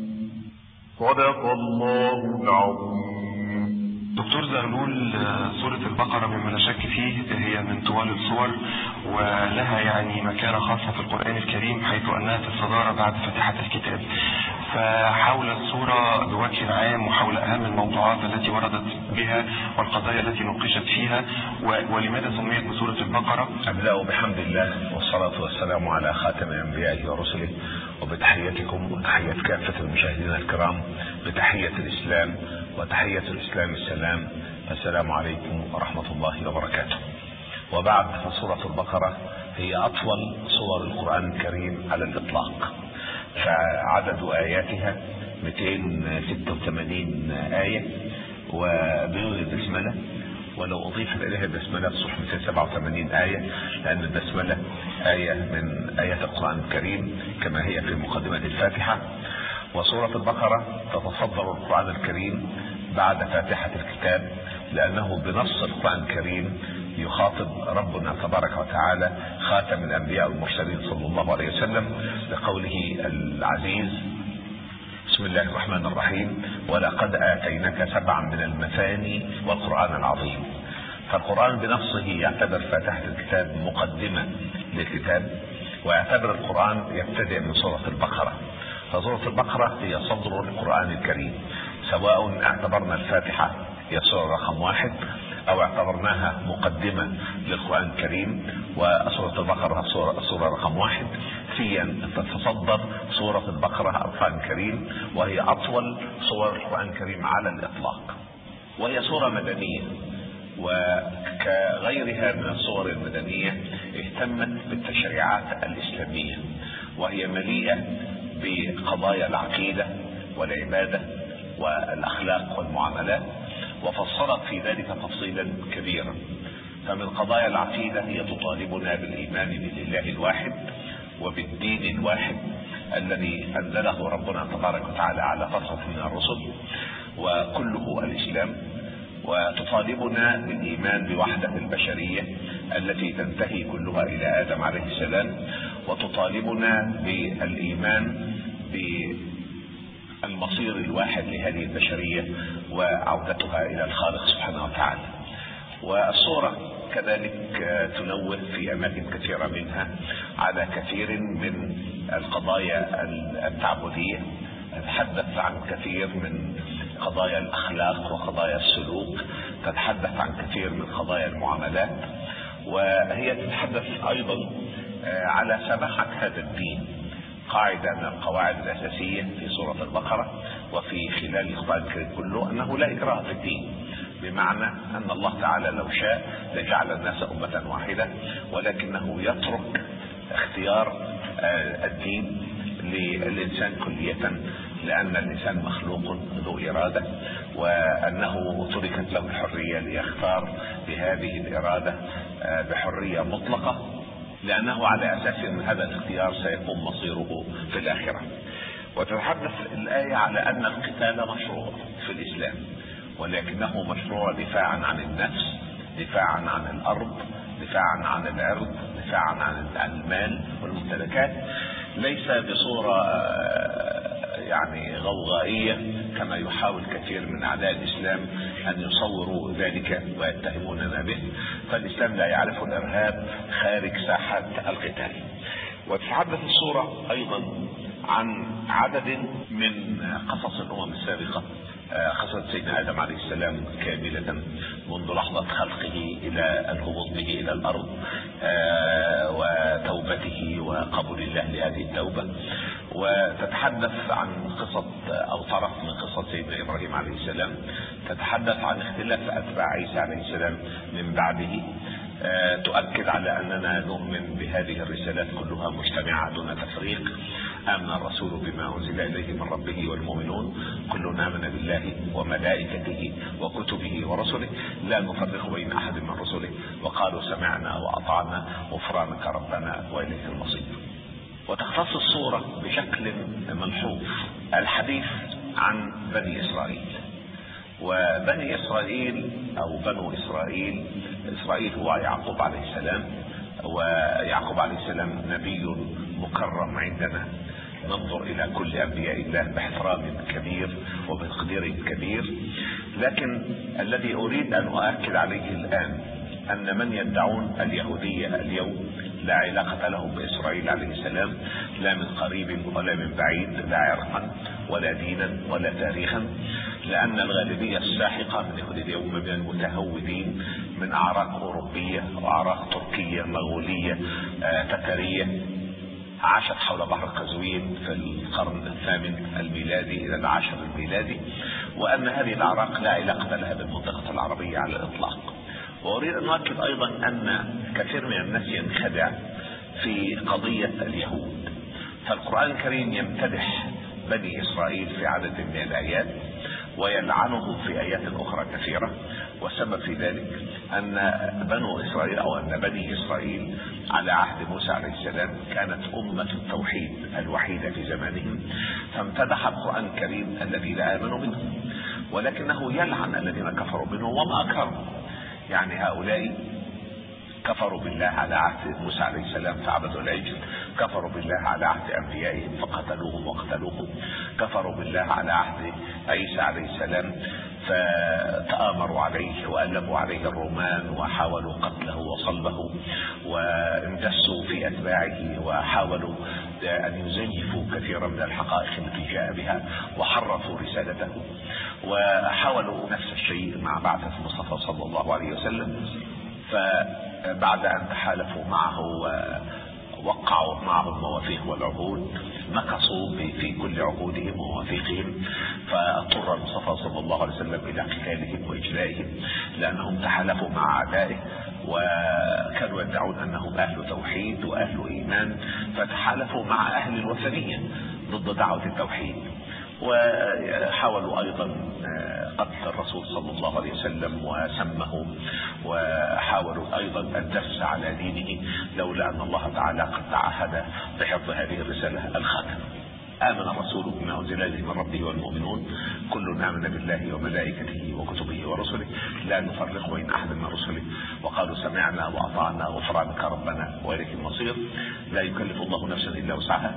Speaker 2: صدق الله العظيم.
Speaker 1: دكتور زغلول، سورة البقرة مما لا شك فيه هي من طوال السور، ولها يعني مكانة خاصة في القرآن الكريم حيث أنها تتصدر بعد فاتحة الكتاب. فحول السورة بوجه عام وحول أهم الموضوعات التي وردت بها والقضايا التي ناقشت فيها، ولماذا سميت بسورة البقرة؟
Speaker 3: أبدأ بحمد الله والصلاة والسلام على خاتم أنبيائه ورسله، وبتحيتكم وتحية كافة المشاهدين الكرام بتحية الإسلام، وتحية الإسلام السلام. السلام عليكم ورحمة الله وبركاته. وبعد، فسورة البقرة هي أطول سور القرآن الكريم على الإطلاق، فعدد آياتها مئتين وستة وثمانين آية وبدون البسملة، ولو أضيف إليها البسملة تصبح مئتين وسبعة وثمانين آية، لأن البسملة آية من آيات القرآن الكريم كما هي في مقدمة الفاتحة. وسورة البقرة تتصدر القرآن الكريم بعد فاتحة الكتاب، لأنه بنص القرآن الكريم يخاطب ربنا تبارك وتعالى خاتم الأنبياء والمرسلين صلى الله عليه وسلم بقوله العزيز: بسم الله الرحمن الرحيم، ولقد آتيناك سبعا من المثاني والقرآن العظيم. فالقرآن بنفسه يعتبر فاتحة الكتاب مقدمة للكتاب، ويعتبر القرآن يبتدئ من سورة البقرة. فسورة البقرة هي صدر القرآن الكريم، سواء اعتبرنا الفاتحة هي سورة رقم واحد أو اعتبرناها مقدمة للقرآن الكريم وسورة البقرة سورة, سورة رقم واحد. فيا تتصدر سورة البقرة القرآن الكريم، وهي أطول سور القرآن الكريم على الإطلاق، وهي سورة مدنية، وكغيرها من السور المدنية اهتمت بالتشريعات الإسلامية، وهي مليئة بقضايا العقيدة والعبادة والأخلاق والمعاملات، وفصلت في ذلك تفصيلا كبيرا. فمن قضايا العقيدة هي تطالبنا بالإيمان بالله الواحد وبالدين الواحد الذي أنزله ربنا تبارك وتعالى على فترة من الرسل وكله الإسلام، وتطالبنا بالإيمان بوحدة البشرية التي تنتهي كلها إلى آدم عليه السلام، وتطالبنا بالإيمان بالمصير الواحد لهذه البشرية وعودتها إلى الخالق سبحانه وتعالى. والسورة كذلك تنوه في أماكن كثيرة منها على كثير من القضايا التعبدية، تتحدث عن كثير من قضايا الأخلاق وقضايا السلوك، تتحدث عن كثير من قضايا المعاملات، وهي تتحدث أيضا على سماحة هذا الدين. قاعدة من القواعد الأساسية في سورة البقرة وفي خلال القرآن الكريم كله أنه لا إكراه في الدين، بمعنى أن الله تعالى لو شاء لجعل الناس أمة واحدة، ولكنه يترك اختيار الدين للإنسان كلية، لأن الإنسان مخلوق ذو إرادة، وأنه تركت له الحرية ليختار بهذه الإرادة بحرية مطلقة، لأنه على أساس أن هذا الاختيار سيكون مصيره في الآخرة. وتتحدث الآية على أن القتال مشروع في الإسلام، ولكنه مشروع دفاعا عن النفس، دفاعا عن الأرض، دفاعا عن العرض، دفاعا عن المال والممتلكات، ليس بصورة يعني غوغائية كما يحاول كثير من أعداء الإسلام أن يصوروا ذلك ويتهموننا به. فالإسلام لا يعرف الإرهاب خارج ساحات القتال. وتتحدث السورة أيضا عن عدد من قصص الأمم السابقة قصة سيدنا آدم عليه السلام كاملة منذ لحظة خلقه إلى الهبوط به إلى الأرض وتوبته وقبول الله لهذه التوبة، وتتحدث عن قصة أو طرف من قصة سيدنا إبراهيم عليه السلام، تتحدث عن اختلاف أتباع عيسى عليه السلام من بعده، تؤكد على أننا نؤمن بهذه الرسالات كلها مجتمعة دون تفريق. آمن الرسول بما أنزل إليه من ربه والمؤمنون كلنا آمن بالله وملائكته وكتبه ورسله لا نفرق بين أحد من رسله وقالوا سمعنا وأطعنا غفرانك ربنا وإليك المصير. وتختص الصورة بشكل ملحوظ الحديث عن بني إسرائيل. وبني إسرائيل أو بنو إسرائيل، إسرائيل هو يعقوب عليه السلام، ويعقوب عليه السلام نبي مكرم عندنا، ننظر إلى كل أنبياء الله باحترام كبير وبتقدير كبير. لكن الذي أريد أن أؤكد عليه الآن أن من يدعون اليهودية اليوم لا علاقة لهم بإسرائيل عليه السلام، لا من قريب ولا من بعيد، لا عرقا ولا دينا ولا تاريخا، لأن الغالبية الساحقة من يهود اليوم من المتهودين من أعراق أوروبية وأعراق تركية مغولية آه تترية عاشت حول بحر قزوين في القرن الثامن الميلادي إلى العاشر الميلادي، وأن هذه الأعراق لا علاقة لها بالمنطقة العربية على الإطلاق. وأريد أن أؤكد أيضا أن كثير من الناس ينخدع في قضية اليهود. فالقرآن الكريم يمتدح بني إسرائيل في عدد من الآيات ويلعنهم في آيات أخرى كثيرة، والسبب في ذلك أن بنو إسرائيل أو أن بني إسرائيل على عهد موسى عليه السلام كانت أمة التوحيد الوحيدة في زمانهم، فامتدح القرآن الكريم الذين آمنوا منهم، ولكنه يلعن الذين كفروا منهم وما أكرموا. يعني هؤلاء كفروا بالله على عهد موسى عليه السلام فعبدوا العجل، كفروا بالله على عهد أنبيائهم فقتلوهم وقتلوهم، كفروا بالله على عهد عيسى عليه السلام فتآمروا عليه وألبوا عليه الرومان وحاولوا قتله وصلبه واندسوا في أتباعه وحاولوا أن يزيفوا كثيرا من الحقائق التي جاء بها وحرفوا رسالته، وحاولوا نفس الشيء مع بعثة المصطفى صلى الله عليه وسلم. فبعد أن تحالفوا معه ووقعوا معه المواثيق والعهود نقصوا في كل عهودهم ومواثيقهم، فاضطر المصطفى صلى الله عليه وسلم إلى قتالهم وإجلائهم لأنهم تحالفوا مع أعدائه وكانوا يدعون أنهم أهل توحيد وأهل إيمان، فتحالفوا مع أهل الوثنية ضد دعوة التوحيد، وحاولوا أيضا قتل الرسول صلى الله عليه وسلم وسمه، وحاولوا أيضا الدس على دينه لولا أن الله تعالى قد تعهد بحفظ هذه الرسالة الخاتم. آمن الرسول بما أنزل إليه من ربه والمؤمنون كلنا آمن بالله وملائكته وكتبه ورسله لا نفرق بين أحد من رسله وقالوا سمعنا وأطعنا غفرانك ربنا وإليك المصير. لا يكلف الله نفسا إلا وسعها،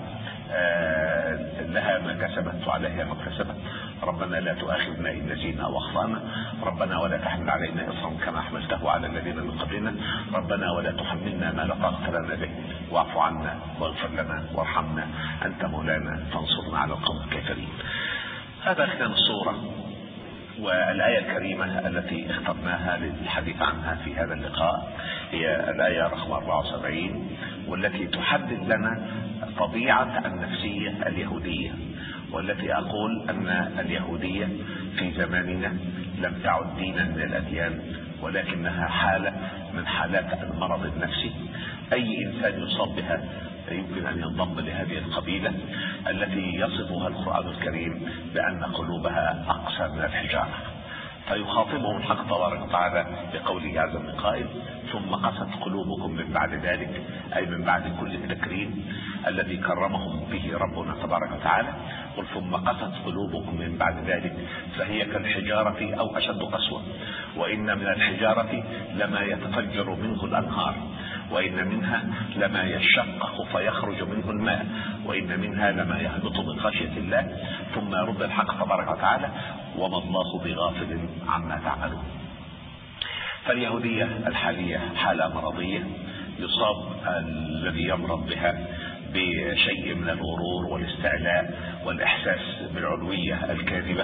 Speaker 3: آه لها ما كسبت وعليها ما اكتسبت. ربنا لا تؤاخذنا إن نسينا أو أخطأنا، ربنا ولا تحمل علينا إصرا كما حملته على الذين من قبلنا، ربنا ولا تحملنا ما لا طاقة لنا به واعف عنا واغفر لنا وارحمنا أنت مولانا فانصرنا على القوم الكافرين. هذا كان الصورة والآية الكريمة التي اخترناها للحديث عنها في هذا اللقاء هي الآية رقم أربعة وسبعين، والتي تحدد لنا طبيعة النفسية اليهودية، والتي أقول أن اليهودية في زماننا لم تعد دينا من الأديان ولكنها حالة من حالات المرض النفسي. أي إنسان يصاب بها يمكن أن ينضم لهذه القبيلة التي يصفها القرآن الكريم بأن قلوبها أقسى من الحجارة. فيخاطبهم الحق تبارك وتعالى بقوله عز من قائل ثم قست قلوبكم من بعد ذلك، أي من بعد كل التكريم الذي كرمهم به ربنا تبارك وتعالى. قل ثم قست قلوبكم من بعد ذلك فهي كالحجارة أو أشد قسوة، وإن من الحجارة لما يتفجر منه الأنهار، وإن منها لما يشقق فيخرج منه الماء، وإن منها لما يهبط من خشية الله ثم يرد الحق تبارك وتعالى وما الله بغافل عما تعملون. فاليهودية الحالية حالة مرضية يصاب الذي يمرض بها بشيء من الغرور والاستعلاء والإحساس بالعلوية الكاذبة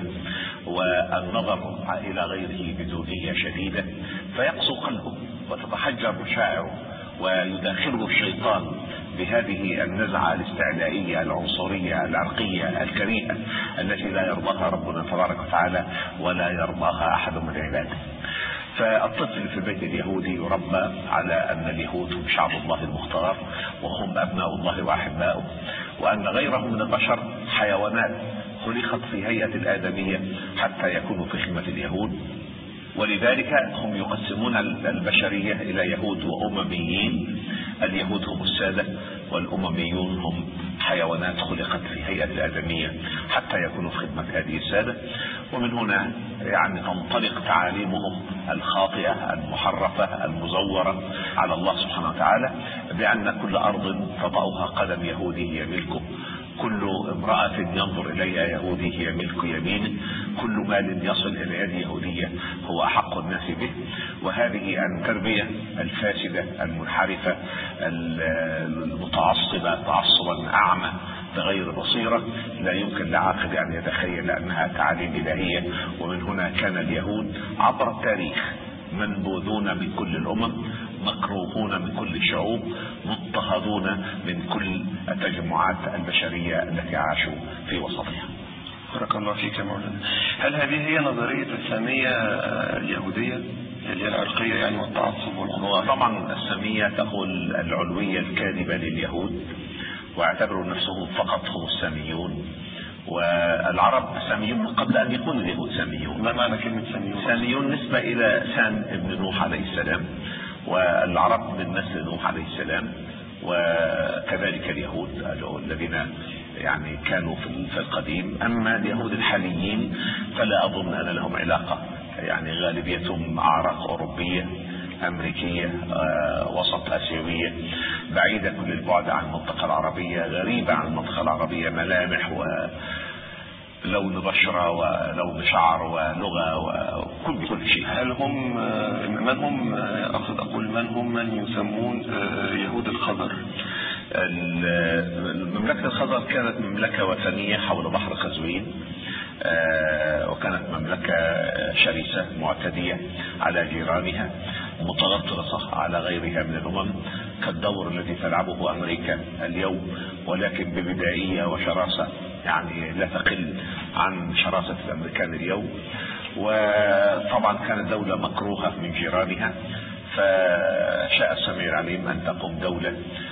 Speaker 3: والنظر إلى غيره بدونية شديدة، فيقسو قلبه وتتحجر مشاعره ويداخله الشيطان بهذه النزعة الاستعلائية العنصرية العرقية الكريهة التي لا يرضاها ربنا تبارك وتعالى ولا يرضاها أحد من عباده. فالطفل في البيت اليهودي يربى على أن اليهود هم شعب الله المختار وهم أبناء الله وأحباؤه، وأن غيرهم من البشر حيوانات خلقت في هيئة الآدمية حتى يكونوا في خدمة اليهود. ولذلك هم يقسمون البشرية إلى يهود وأمميين. اليهود هم السادة والأمميون هم حيوانات خلقت في هيئة الآدمية حتى يكونوا في خدمة هذه السادة. ومن هنا يعني تنطلق تعاليمهم الخاطئة المحرفة المزورة على الله سبحانه وتعالى، بأن كل أرض تطأها قدم يهودي هي ملكه، كل امرأة ينظر إليها يهودي هي ملك يمينه، كل مال يصل إلى يد يهودية هو أحق الناس به. وهذه التربية الفاسدة المنحرفة المتعصبة تعصبا أعمى بغير بصيرة لا يمكن لعاقل أن يتخيل أنها تعاليم إلهية. ومن هنا كان اليهود عبر التاريخ منبوذون من كل الأمم، مكروهون من كل الشعوب، مضطهدون من كل التجمعات البشرية التي عاشوا في وسطها.
Speaker 1: بارك الله فيك يا مولانا. هل هذه هي نظرية السامية اليهودية اللي هي العرقية يعني والتعصب والعنصرية؟
Speaker 3: طبعا السامية تقول العلوية الكاذبة لليهود واعتبروا نفسهم فقط هم الساميون، والعرب ساميون من قبل أن يكونوا اليهود ساميون.
Speaker 1: ما معنى كلمة ساميون؟
Speaker 3: ساميون نسبة إلى سام ابن نوح عليه السلام، والعرب من نسل نوح عليه السلام، وكذلك اليهود الذين يعني كانوا في القديم. أما اليهود الحاليين فلا أظن أن لهم علاقة، يعني غالبيتهم أعراق أوروبية أمريكية وسط آسيوية بعيدة كل البعد عن المنطقة العربية، غريبة عن المنطقة العربية، ملامح ولون بشرة ولون شعر ولغة وكل كل شيء.
Speaker 1: هل هم من هم أقصد أقول من هم من يسمون يهود الخضر؟
Speaker 3: مملكة الخضر كانت مملكة وثنية حول بحر قزوين، وكانت مملكة شرسة معتدية على جيرانها متغطرسة على غيرها من الأمم كالدور الذي تلعبه أمريكا اليوم، ولكن ببدائية وشراسة يعني لا تقل عن شراسة الأمريكان اليوم. وطبعا كانت دولة مكروهة من جيرانها، فشاء السميع العليم أن تقوم دولة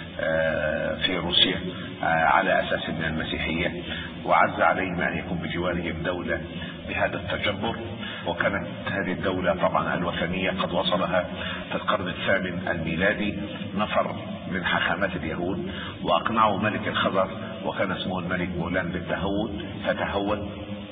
Speaker 3: في روسيا على أساس من المسيحية، وعز عليهم أن يكون بجوارهم دولة بهذا التجبر. وكانت هذه الدولة طبعا الوثنية قد وصلها في القرن الثامن الميلادي نفر من حاخامات اليهود وأقنعوا ملك الخزر وكان اسمه الملك مولان بالتهود فتهود،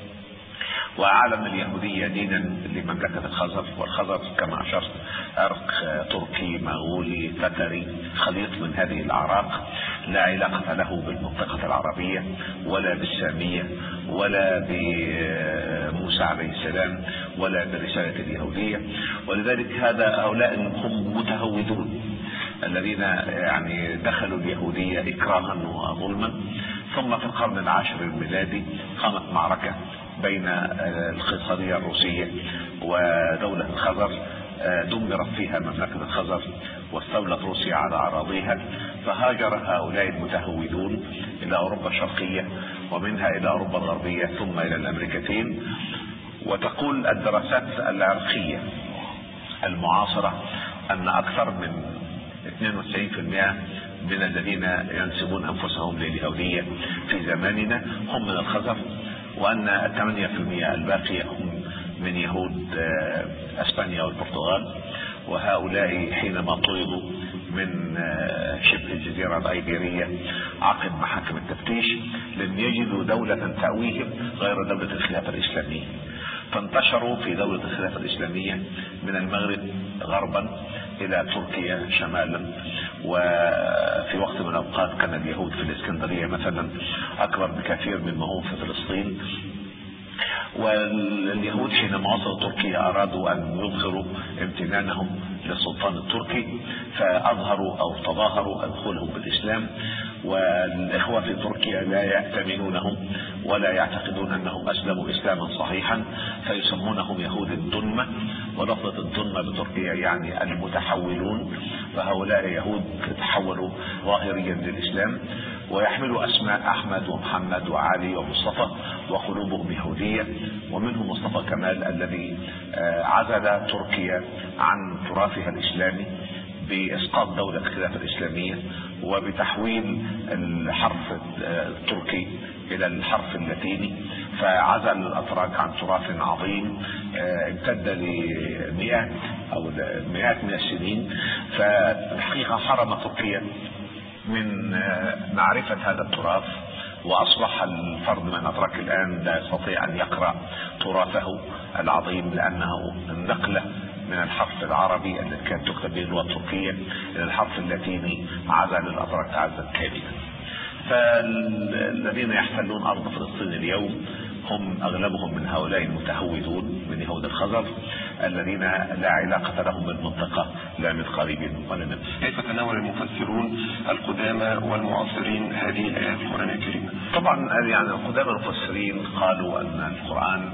Speaker 3: وأعلن اليهودية دينا لمملكة الخزر. والخزر كما أشرت عرق تركي مغولي تتري خليط من هذه الأعراق، لا علاقة له بالمنطقة العربية ولا بالسامية ولا بموسى عليه السلام ولا برسالة اليهودية. ولذلك هذا هؤلاء هم متهودون الذين يعني دخلوا اليهودية إكراها وظلما. ثم في القرن العاشر الميلادي قامت معركة بين القيصرية الروسية ودولة الخزر، دمرت فيها مملكة الخزر واستولت روسيا على أراضيها، فهاجر هؤلاء المتهودون إلى أوروبا الشرقية ومنها إلى أوروبا الغربية ثم إلى الأمريكتين. وتقول الدراسات العرقية المعاصرة أن أكثر من اثنين وتسعين بالمئة من الذين ينسبون أنفسهم لليهودية في زماننا هم من الخزر، وأن ثمانية بالمئة الباقية هم من يهود أسبانيا والبرتغال. وهؤلاء حينما طردوا من شبه الجزيرة الأيبيرية عقب محاكم التفتيش لم يجدوا دولة تأويهم غير دولة الخلافة الإسلامية، فانتشروا في دولة الخلافة الإسلامية من المغرب غربا إلى تركيا شمالا. وفي وقت من الأوقات كان اليهود في الإسكندرية مثلا أكبر بكثير مما هم في فلسطين. واليهود حينما وصلوا تركيا أرادوا أن يظهروا امتنانهم للسلطان التركي، فأظهروا أو تظاهروا أدخلهم بالإسلام، والإخوة في تركيا لا يأتمنونهم ولا يعتقدون أنهم أسلموا إسلاما صحيحا، فيسمونهم يهود الدنمة، ولفظة الدنمة بتركيا يعني المتحولون، فهؤلاء يهود تحولوا ظاهريا للإسلام، ويحملوا أسماء أحمد ومحمد وعلي ومصطفى وقلوبهم يهودية. ومنهم مصطفى كمال الذي عزل تركيا عن تراثها الإسلامي بإسقاط دولة الخلافة الإسلامية وبتحويل الحرف التركي إلى الحرف اللاتيني، فعزل الأتراك عن تراث عظيم امتد لمئات أو مئات من السنين. فالحقيقة حرم تركيا من معرفة هذا التراث، وأصبح الفرد من الأتراك الآن لا يستطيع أن يقرأ تراثه العظيم، لأنه النقلة من الحرف العربي الذي كانت تكتب به اللغة التركية إلى الحرف اللاتيني عزل الأتراك عزلا كاملا. فالذين يحتلون أرض فلسطين اليوم هم أغلبهم من هؤلاء المتهودون من يهود الخزر الذين لا علاقة لهم بالمنطقة لا من قريب ولا من بعيد.
Speaker 1: كيف تناول المفسرون القدامى والمعاصرين هذه الآيات في القرآن الكريم؟
Speaker 3: طبعا يعني القدامى المفسرين قالوا أن القرآن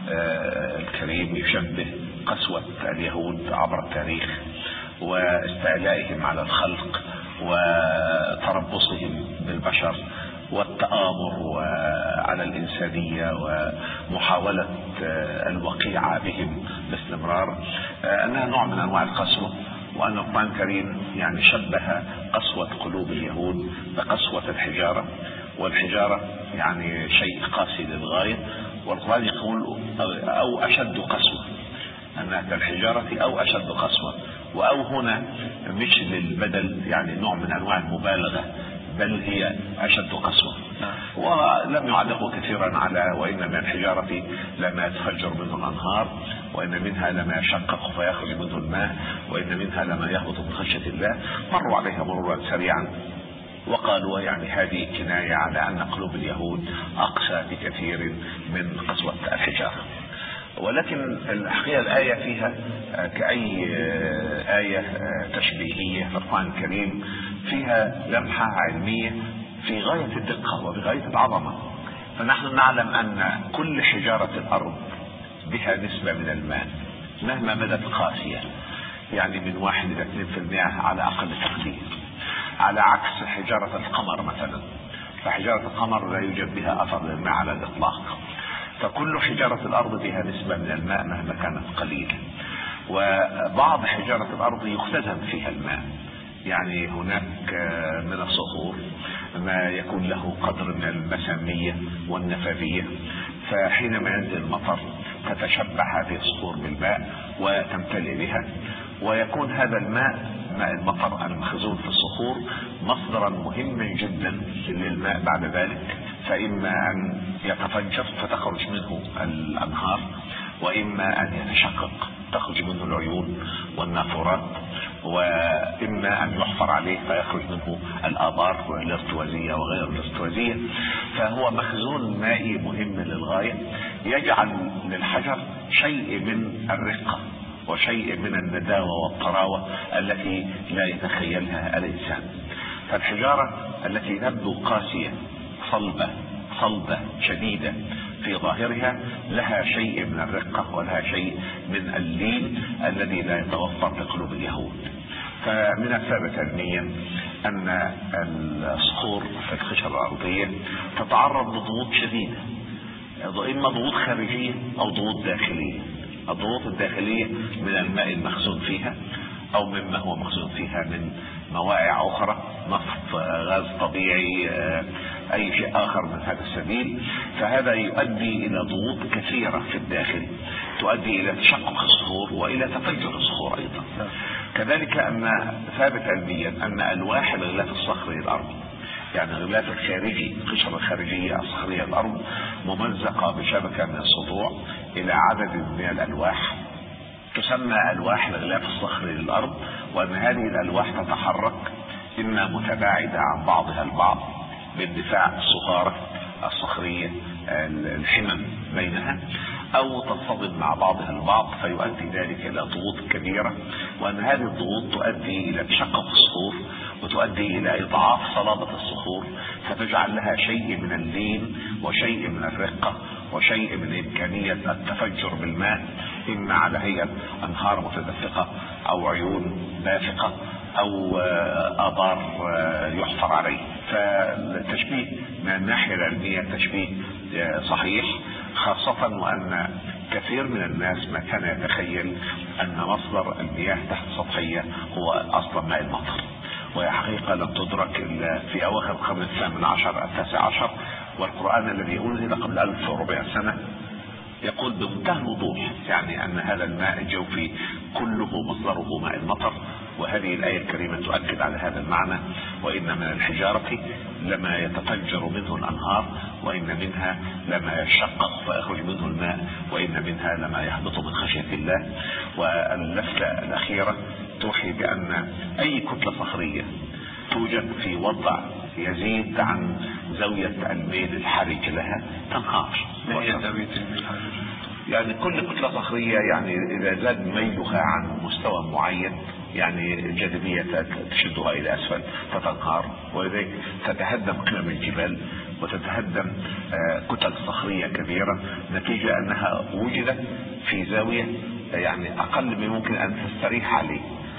Speaker 3: الكريم يشبه قسوة اليهود عبر التاريخ واستعلائهم على الخلق وتربصهم بالبشر والتآمر على الإنسانية ومحاولة الوقيعة بهم باستمرار، أنها نوع من أنواع القسوة، وأن القرآن الكريم يعني شبه قسوة قلوب اليهود بقسوة الحجارة، والحجارة يعني شيء قاسي للغاية، والقرآن يقول أو أشد قسوة، أنها كالحجارة أو أشد قسوة، وأو هنا مش للبدل يعني نوع من أنواع المبالغة، بل هي أشد قسوة. ولم يعلقوا كثيرا على وإن من الحجارة لما يتفجر منه الأنهار، وإن منها لما يشقق فيخرج منه الماء، وإن منها لما يهبط من خشية الله. مروا عليها مرورا سريعا وقالوا يعني هذه كناية على أن قلوب اليهود أقسى بكثير من قسوة الحجارة. ولكن الحقيقة الآية فيها كأي آية تشبيهية في القرآن الكريم فيها لمحة علمية في غاية الدقة وبغاية العظمة. فنحن نعلم أن كل حجارة الأرض بها نسبة من الماء مهما بدت قاسية، يعني من واحد إلى اثنين في المئة على أقل تقدير، على عكس حجارة القمر مثلا، فحجارة القمر لا يوجد بها أثر للماء على الإطلاق. فكل حجارة الأرض بها نسبة من الماء مهما كانت قليلة. وبعض حجارة الأرض يختزن فيها الماء، يعني هناك من الصخور ما يكون له قدر من المسامية والنفاذية، فحينما ينزل المطر تتشبع هذه الصخور بالماء وتمتلئ بها، ويكون هذا الماء ماء المطر المخزون في الصخور مصدرا مهما جدا للماء بعد ذلك، فإما أن يتفجر فتخرج منه الأنهار، وإما أن يتشقق تخرج منه العيون والنافورات، وإما أن يحفر عليه فيخرج منه الآبار والارتوازية وغير الارتوازية. فهو مخزون مائي مهم للغاية، يجعل للحجر شيء من الرقة وشيء من النداوة والطراوة التي لا يتخيلها الإنسان. فالحجارة التي تبدو قاسية صلبة صلبة شديدة في ظاهرها لها شيء من الرقة ولها شيء من اللين الذي لا يتوفر في قلوب اليهود. فمن الثابت علميا أن الصخور في القشرة الأرضية تتعرض لضغوط شديدة، إما ضغوط خارجية أو ضغوط داخلية. الضغوط الداخلية من الماء المخزون فيها أو مما هو مخزون فيها من موائع أخرى، نفط، غاز طبيعي، أي شيء آخر من هذا السبيل. فهذا يؤدي إلى ضغوط كثيرة في الداخل تؤدي إلى تشقق الصخور وإلى تفجر الصخور أيضا. كذلك أن ثابت علميا أن ألواح الغلاف الصخري الأرض، يعني الغلاف الخارجي القشرة الخارجية الصخرية الأرض ممزقة بشبكة من الصدوع إلى عدد من الألواح تسمى ألواح الغلاف الصخري للأرض، وأن هذه الألواح تتحرك إما متباعدة عن بعضها البعض باندفاع الصخارة الصخرية الحمم بينها، أو تصطدم مع بعضها البعض فيؤدي ذلك إلى ضغوط كبيرة، وأن هذه الضغوط تؤدي إلى تشقق الصخور وتؤدي إلى إضعاف صلابة الصخور، فتجعل لها شيء من اللين وشيء من الرقة وشيء من إمكانية التفجر بالماء، إما على هيئة أنهار متدفقة أو عيون دافقة أو آبار يحفر عليه. فالتشبيه من الناحية العلمية تشبيه صحيح، خاصة وأن كثير من الناس ما كان يتخيل أن مصدر المياه تحت سطحية هو أصلا ماء المطر، وهي حقيقة لم تدرك إلا في أواخر القرن الثامن عشر التاسع عشر. والقرآن الذي أنزل قبل ألف وربع سنة يقول بمنتهى الوضوح يعني أن هذا الماء الجوفي كله مصدره ماء المطر، وهذه الآية الكريمة تؤكد على هذا المعنى. وإن من الحجارة لما يتفجر منه الأنهار، وإن منها لما يشقق فيخرج منه الماء، وإن منها لما يهبط من خشية الله. واللفتة الأخيرة توحي بأن أي كتلة صخرية توجد في وضع يزيد عن زاوية الميل الحرج لها تنهار.
Speaker 1: ما هي زاوية الميل الحرج؟
Speaker 3: يعني كل كتلة صخرية يعني إذا زاد ميلها عن مستوى معين يعني الجاذبية تشدها إلى أسفل فتنهار، ولذلك تتهدم قمم الجبال وتتهدم كتل صخرية كبيرة نتيجة أنها وجدت في زاوية يعني أقل من ممكن أن تستريح عليه،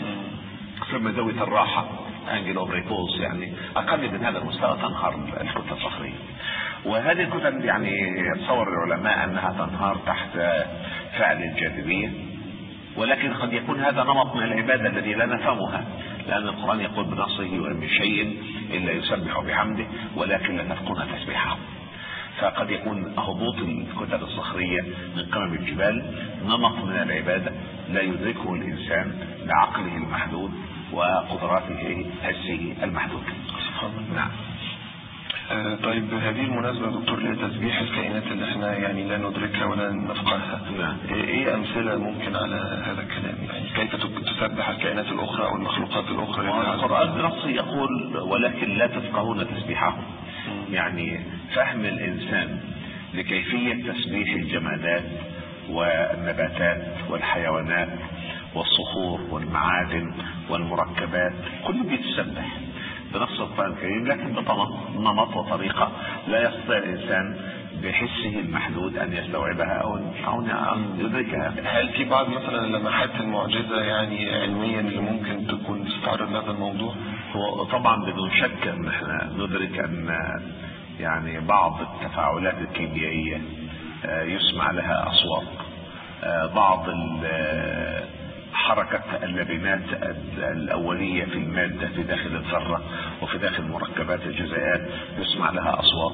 Speaker 3: ثم زاوية الراحة انجل اوف ريبوز يعني أقل من هذا المستوى تنهار الكتل الصخرية. وهذه الكتل يعني يتصور العلماء أنها تنهار تحت فعل الجاذبية، ولكن قد يكون هذا نمط من العبادة الذي لا نفهمها، لأن القرآن يقول بنصه وإن من شيء إلا يسبح بحمده ولكن لا تفقهون تسبيحه. فقد يكون هبوط الكتل الصخرية من قمم الجبال نمط من العبادة لا يدركه الإنسان بعقله المحدود وقدراته الحسية المحدودة.
Speaker 1: نعم. آه طيب هذه المناسبة دكتور لتسبيح الكائنات اللي احنا يعني لا ندركها ولا نفقهها،
Speaker 3: نعم.
Speaker 1: ايه امثلة ممكن على هذا الكلام؟ يعني كيف تسبح الكائنات الاخرى او المخلوقات الاخرى؟
Speaker 3: القرآن بنصه يقول ولكن لا تفقهون تسبيحهم. يعني فهم الانسان لكيفية تسبيح الجمادات والنباتات والحيوانات والصخور والمعادن والمركبات كله بيتسبح بنص القرآن الكريم، لكن بنمط وطريقة لا يستطيع الإنسان بحسه المحدود أن يستوعبها أو أن يدركها.
Speaker 1: هل في بعض مثلا اللمحات المعجزة يعني علميا اللي ممكن تكون تستعرض هذا الموضوع؟
Speaker 3: هو طبعا بدون شك أن احنا ندرك أن يعني بعض التفاعلات الكيميائية يسمع لها أصوات، بعض حركة اللبنات الأولية في المادة في داخل الذرة وفي داخل مركبات الجزيئات يسمع لها أصوات.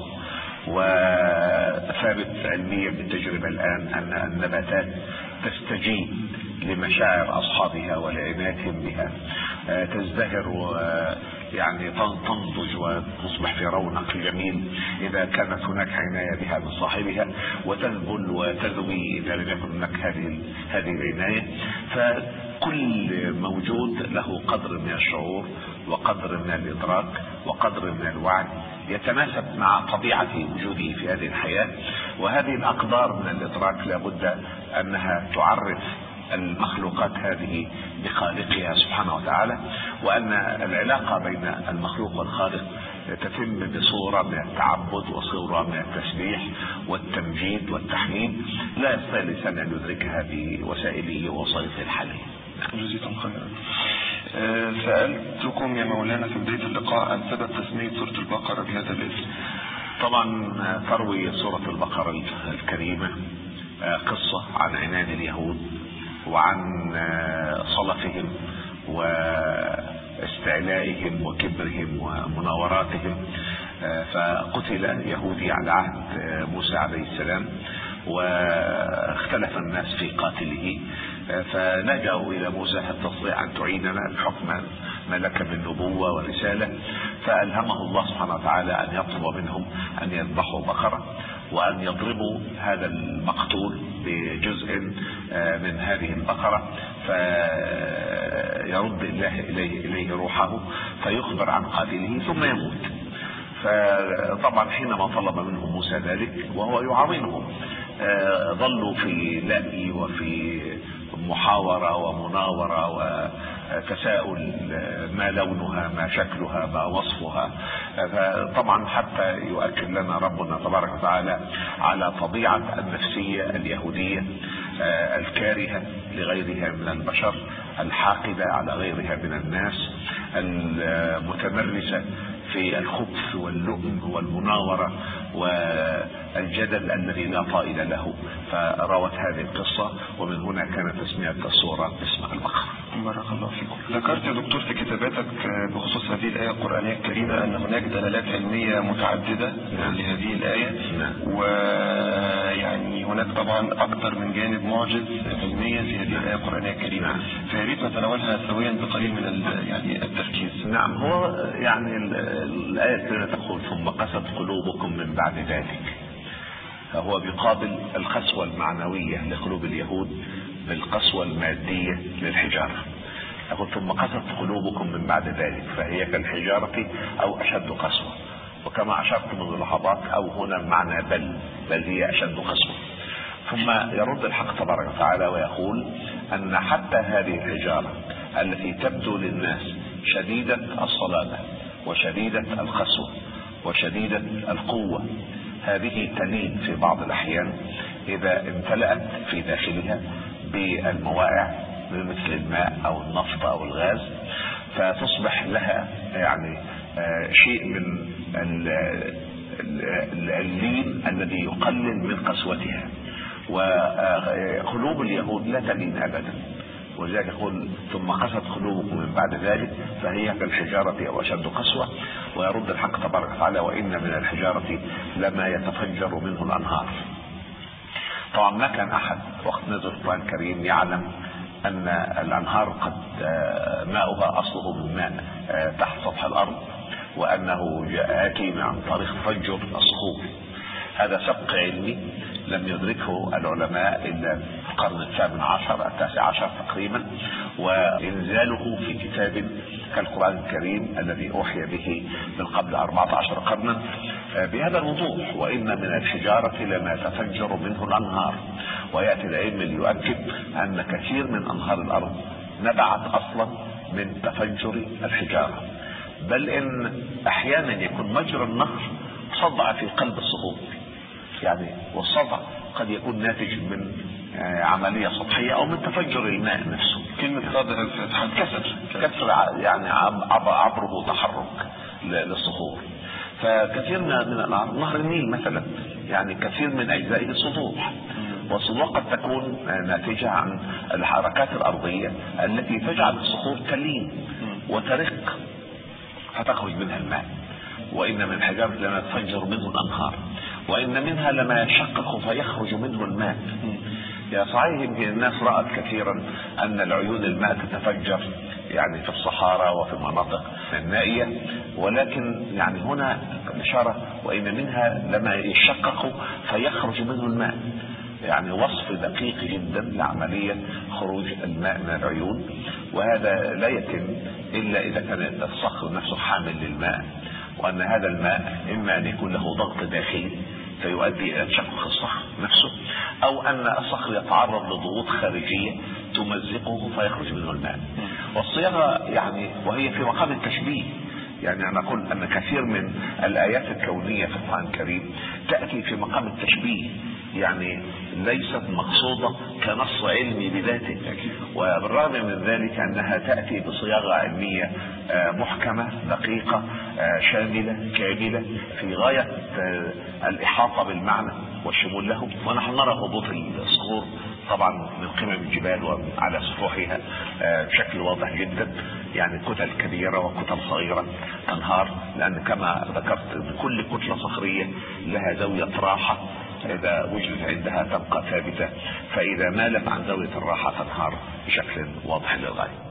Speaker 3: وثابت علميا بالتجربة الآن أن النباتات تستجيب لمشاعر أصحابها ولعنايتهم بها، تزدهر ويعني تنضج وتصبح في رونق جميل إذا كانت هناك عناية بها من صاحبها، وتذبل وتذوي إذا لم يكن هناك هذه هذه العناية. فكل موجود له قدر من الشعور وقدر من الإدراك وقدر من الوعي يتناسب مع طبيعة وجوده في هذه الحياة. وهذه الأقدار من الإدراك لابد أنها تعرف المخلوقات هذه بخالقها سبحانه وتعالى، وأن العلاقة بين المخلوق والخالق تتم بصورة من التعبد وصورة من التسبيح والتمجيد والتحميد لا يستطيع الإنسان أن يدركها بوسائله ووسائطه الحالية.
Speaker 1: جزيكم خيرا. أه سألتكم يا مولانا في بداية اللقاء عن سبب تسمية سورة البقرة بهذا الاسم.
Speaker 3: طبعا تروي سورة البقرة الكريمة قصة عن عناد اليهود وعن صلفهم واستعلائهم وكبرهم ومناوراتهم. فقتل يهودي على عهد موسى عليه السلام واختلف الناس في قاتله، فلجأوا إلى موسى هل تستطيع أن تعيننا بحكم ما لك من نبوة ورسالة؟ فألهمه الله سبحانه وتعالى أن يطلب منهم أن يذبحوا بقرة وأن يضربوا هذا المقتول بجزء من هذه البقرة فيرد الله إليه, إليه روحه فيخبر عن قاتله ثم يموت. فطبعا حينما طلب منهم موسى ذلك وهو يعاونهم ظلوا في لأي وفي محاورة ومناورة وتساؤل ما لونها ما شكلها ما وصفها. طبعا حتى يؤكد لنا ربنا تبارك وتعالى على طبيعة النفسية اليهودية الكارهة لغيرها من البشر، الحاقدة على غيرها من الناس، المتمرسة في الخبث واللؤم والمناورة والجدل الذي لا طائل له. فروت هذه القصة، ومن هنا كانت تسمية السورة باسم البقرة.
Speaker 1: بارك الله فيكم. ذكرت يا دكتور في كتاباتك بخصوص هذه الآية القرآنية الكريمة أن هناك دلالات علمية متعددة لهذه الآية، ويعني هناك طبعا أكثر من جانب معجز علميا في هذه الآية القرآنية الكريمة، فيا ريت نتناولها سويا بقليل من يعني التركيز.
Speaker 3: نعم، هو يعني الآية الكريمة تقول ثم قست قلوبكم من بعد ذلك، فهو بيقابل القسوة المعنوية لقلوب اليهود بالقسوة المادية للحجارة. يقول ثم قست قلوبكم من بعد ذلك فهي كالحجارة أو أشد قسوة، وكما أشرت منذ لحظات أو هنا معنى بل بل هي أشد قسوة. ثم يرد الحق تبارك وتعالى ويقول أن حتى هذه الحجارة التي تبدو للناس شديدة الصلابة وشديدة القسوة وشديدة القوة، هذه تلين في بعض الأحيان إذا امتلأت في داخلها بالموائع مثل الماء أو النفط أو الغاز، فتصبح لها يعني شيء من اللين الذي يقلل من قسوتها. وقلوب اليهود لا تلين أبدا، ولذلك يقول ثم قست قلوبكم من بعد ذلك فهي كالحجارة أو أشد قسوة. ويرد الحق تبارك وتعالى وإن من الحجارة لما يتفجر منه الأنهار. طبعا ما كان أحد وقت نزل القرآن الكريم يعلم أن الأنهار قد ماؤها أصله من ماء تحت سطح الأرض، وأنه يأتي عن طريق تفجر الصخور. هذا سبق علمي لم يدركه العلماء إلا في القرن الثامن عشر التاسع عشر تقريبا، وإنزاله في كتاب كالقرآن الكريم الذي أوحي به من قبل أربعة عشر قرنا بهذا الوضوح وإن من الحجارة لما تفجر منه الأنهار. ويأتي العلم ليؤكد أن كثير من أنهار الأرض نبعت أصلا من تفجر الحجارة، بل إن أحيانا يكون مجرى النهر صدع في قلب الصخور، يعني والصدع قد يكون ناتج من عملية سطحية أو من تفجر الماء نفسه.
Speaker 1: كلمة صدع
Speaker 3: كسر كسر يعني عبره تحرك للصخور. فكثير من الأنهار، نهر النيل مثلا، يعني كثير من أجزائه السطوح، والسطوح قد تكون ناتجة عن الحركات الأرضية التي تجعل الصخور تلين وترق فتخرج منها الماء. وإن من الحجارة لما تفجر منه الأنهار وإن منها لما يشقق فيخرج منه الماء. يا صحيح يمكن الناس رأت كثيرا أن العيون الماء تتفجر يعني في الصحارى وفي المناطق النائية، ولكن يعني هنا الإشارة وإن منها لما يشقق فيخرج منه الماء، يعني وصف دقيق جدا لعملية خروج الماء من العيون. وهذا لا يتم إلا إذا كان الصخر نفسه حامل للماء، وأن هذا الماء إما أن يكون له ضغط داخلي فيؤدي إلى تشقق الصخر نفسه، أو أن الصخر يتعرض لضغوط خارجية تمزقه فيخرج منه الماء. والصياغة يعني وهي في مقام التشبيه، يعني أنا أقول أن كثير من الآيات الكونية في القرآن الكريم تأتي في مقام التشبيه، يعني ليست مقصودة كنص علمي بذاته، وبالرغم من ذلك أنها تأتي بصياغة علمية محكمة دقيقة شاملة كاملة في غاية الإحاطة بالمعنى والشمول له. ونحن نرى هبوط الصخور طبعا من قمم الجبال وعلى سطوحها بشكل واضح جدا، يعني كتل كبيرة وكتل صغيرة تنهار، لأن كما ذكرت كل كتلة صخرية لها زاوية راحة إذا وجدت عندها تبقى ثابتة، فإذا مالت عن زاوية الراحة تنهار بشكل واضح للغاية.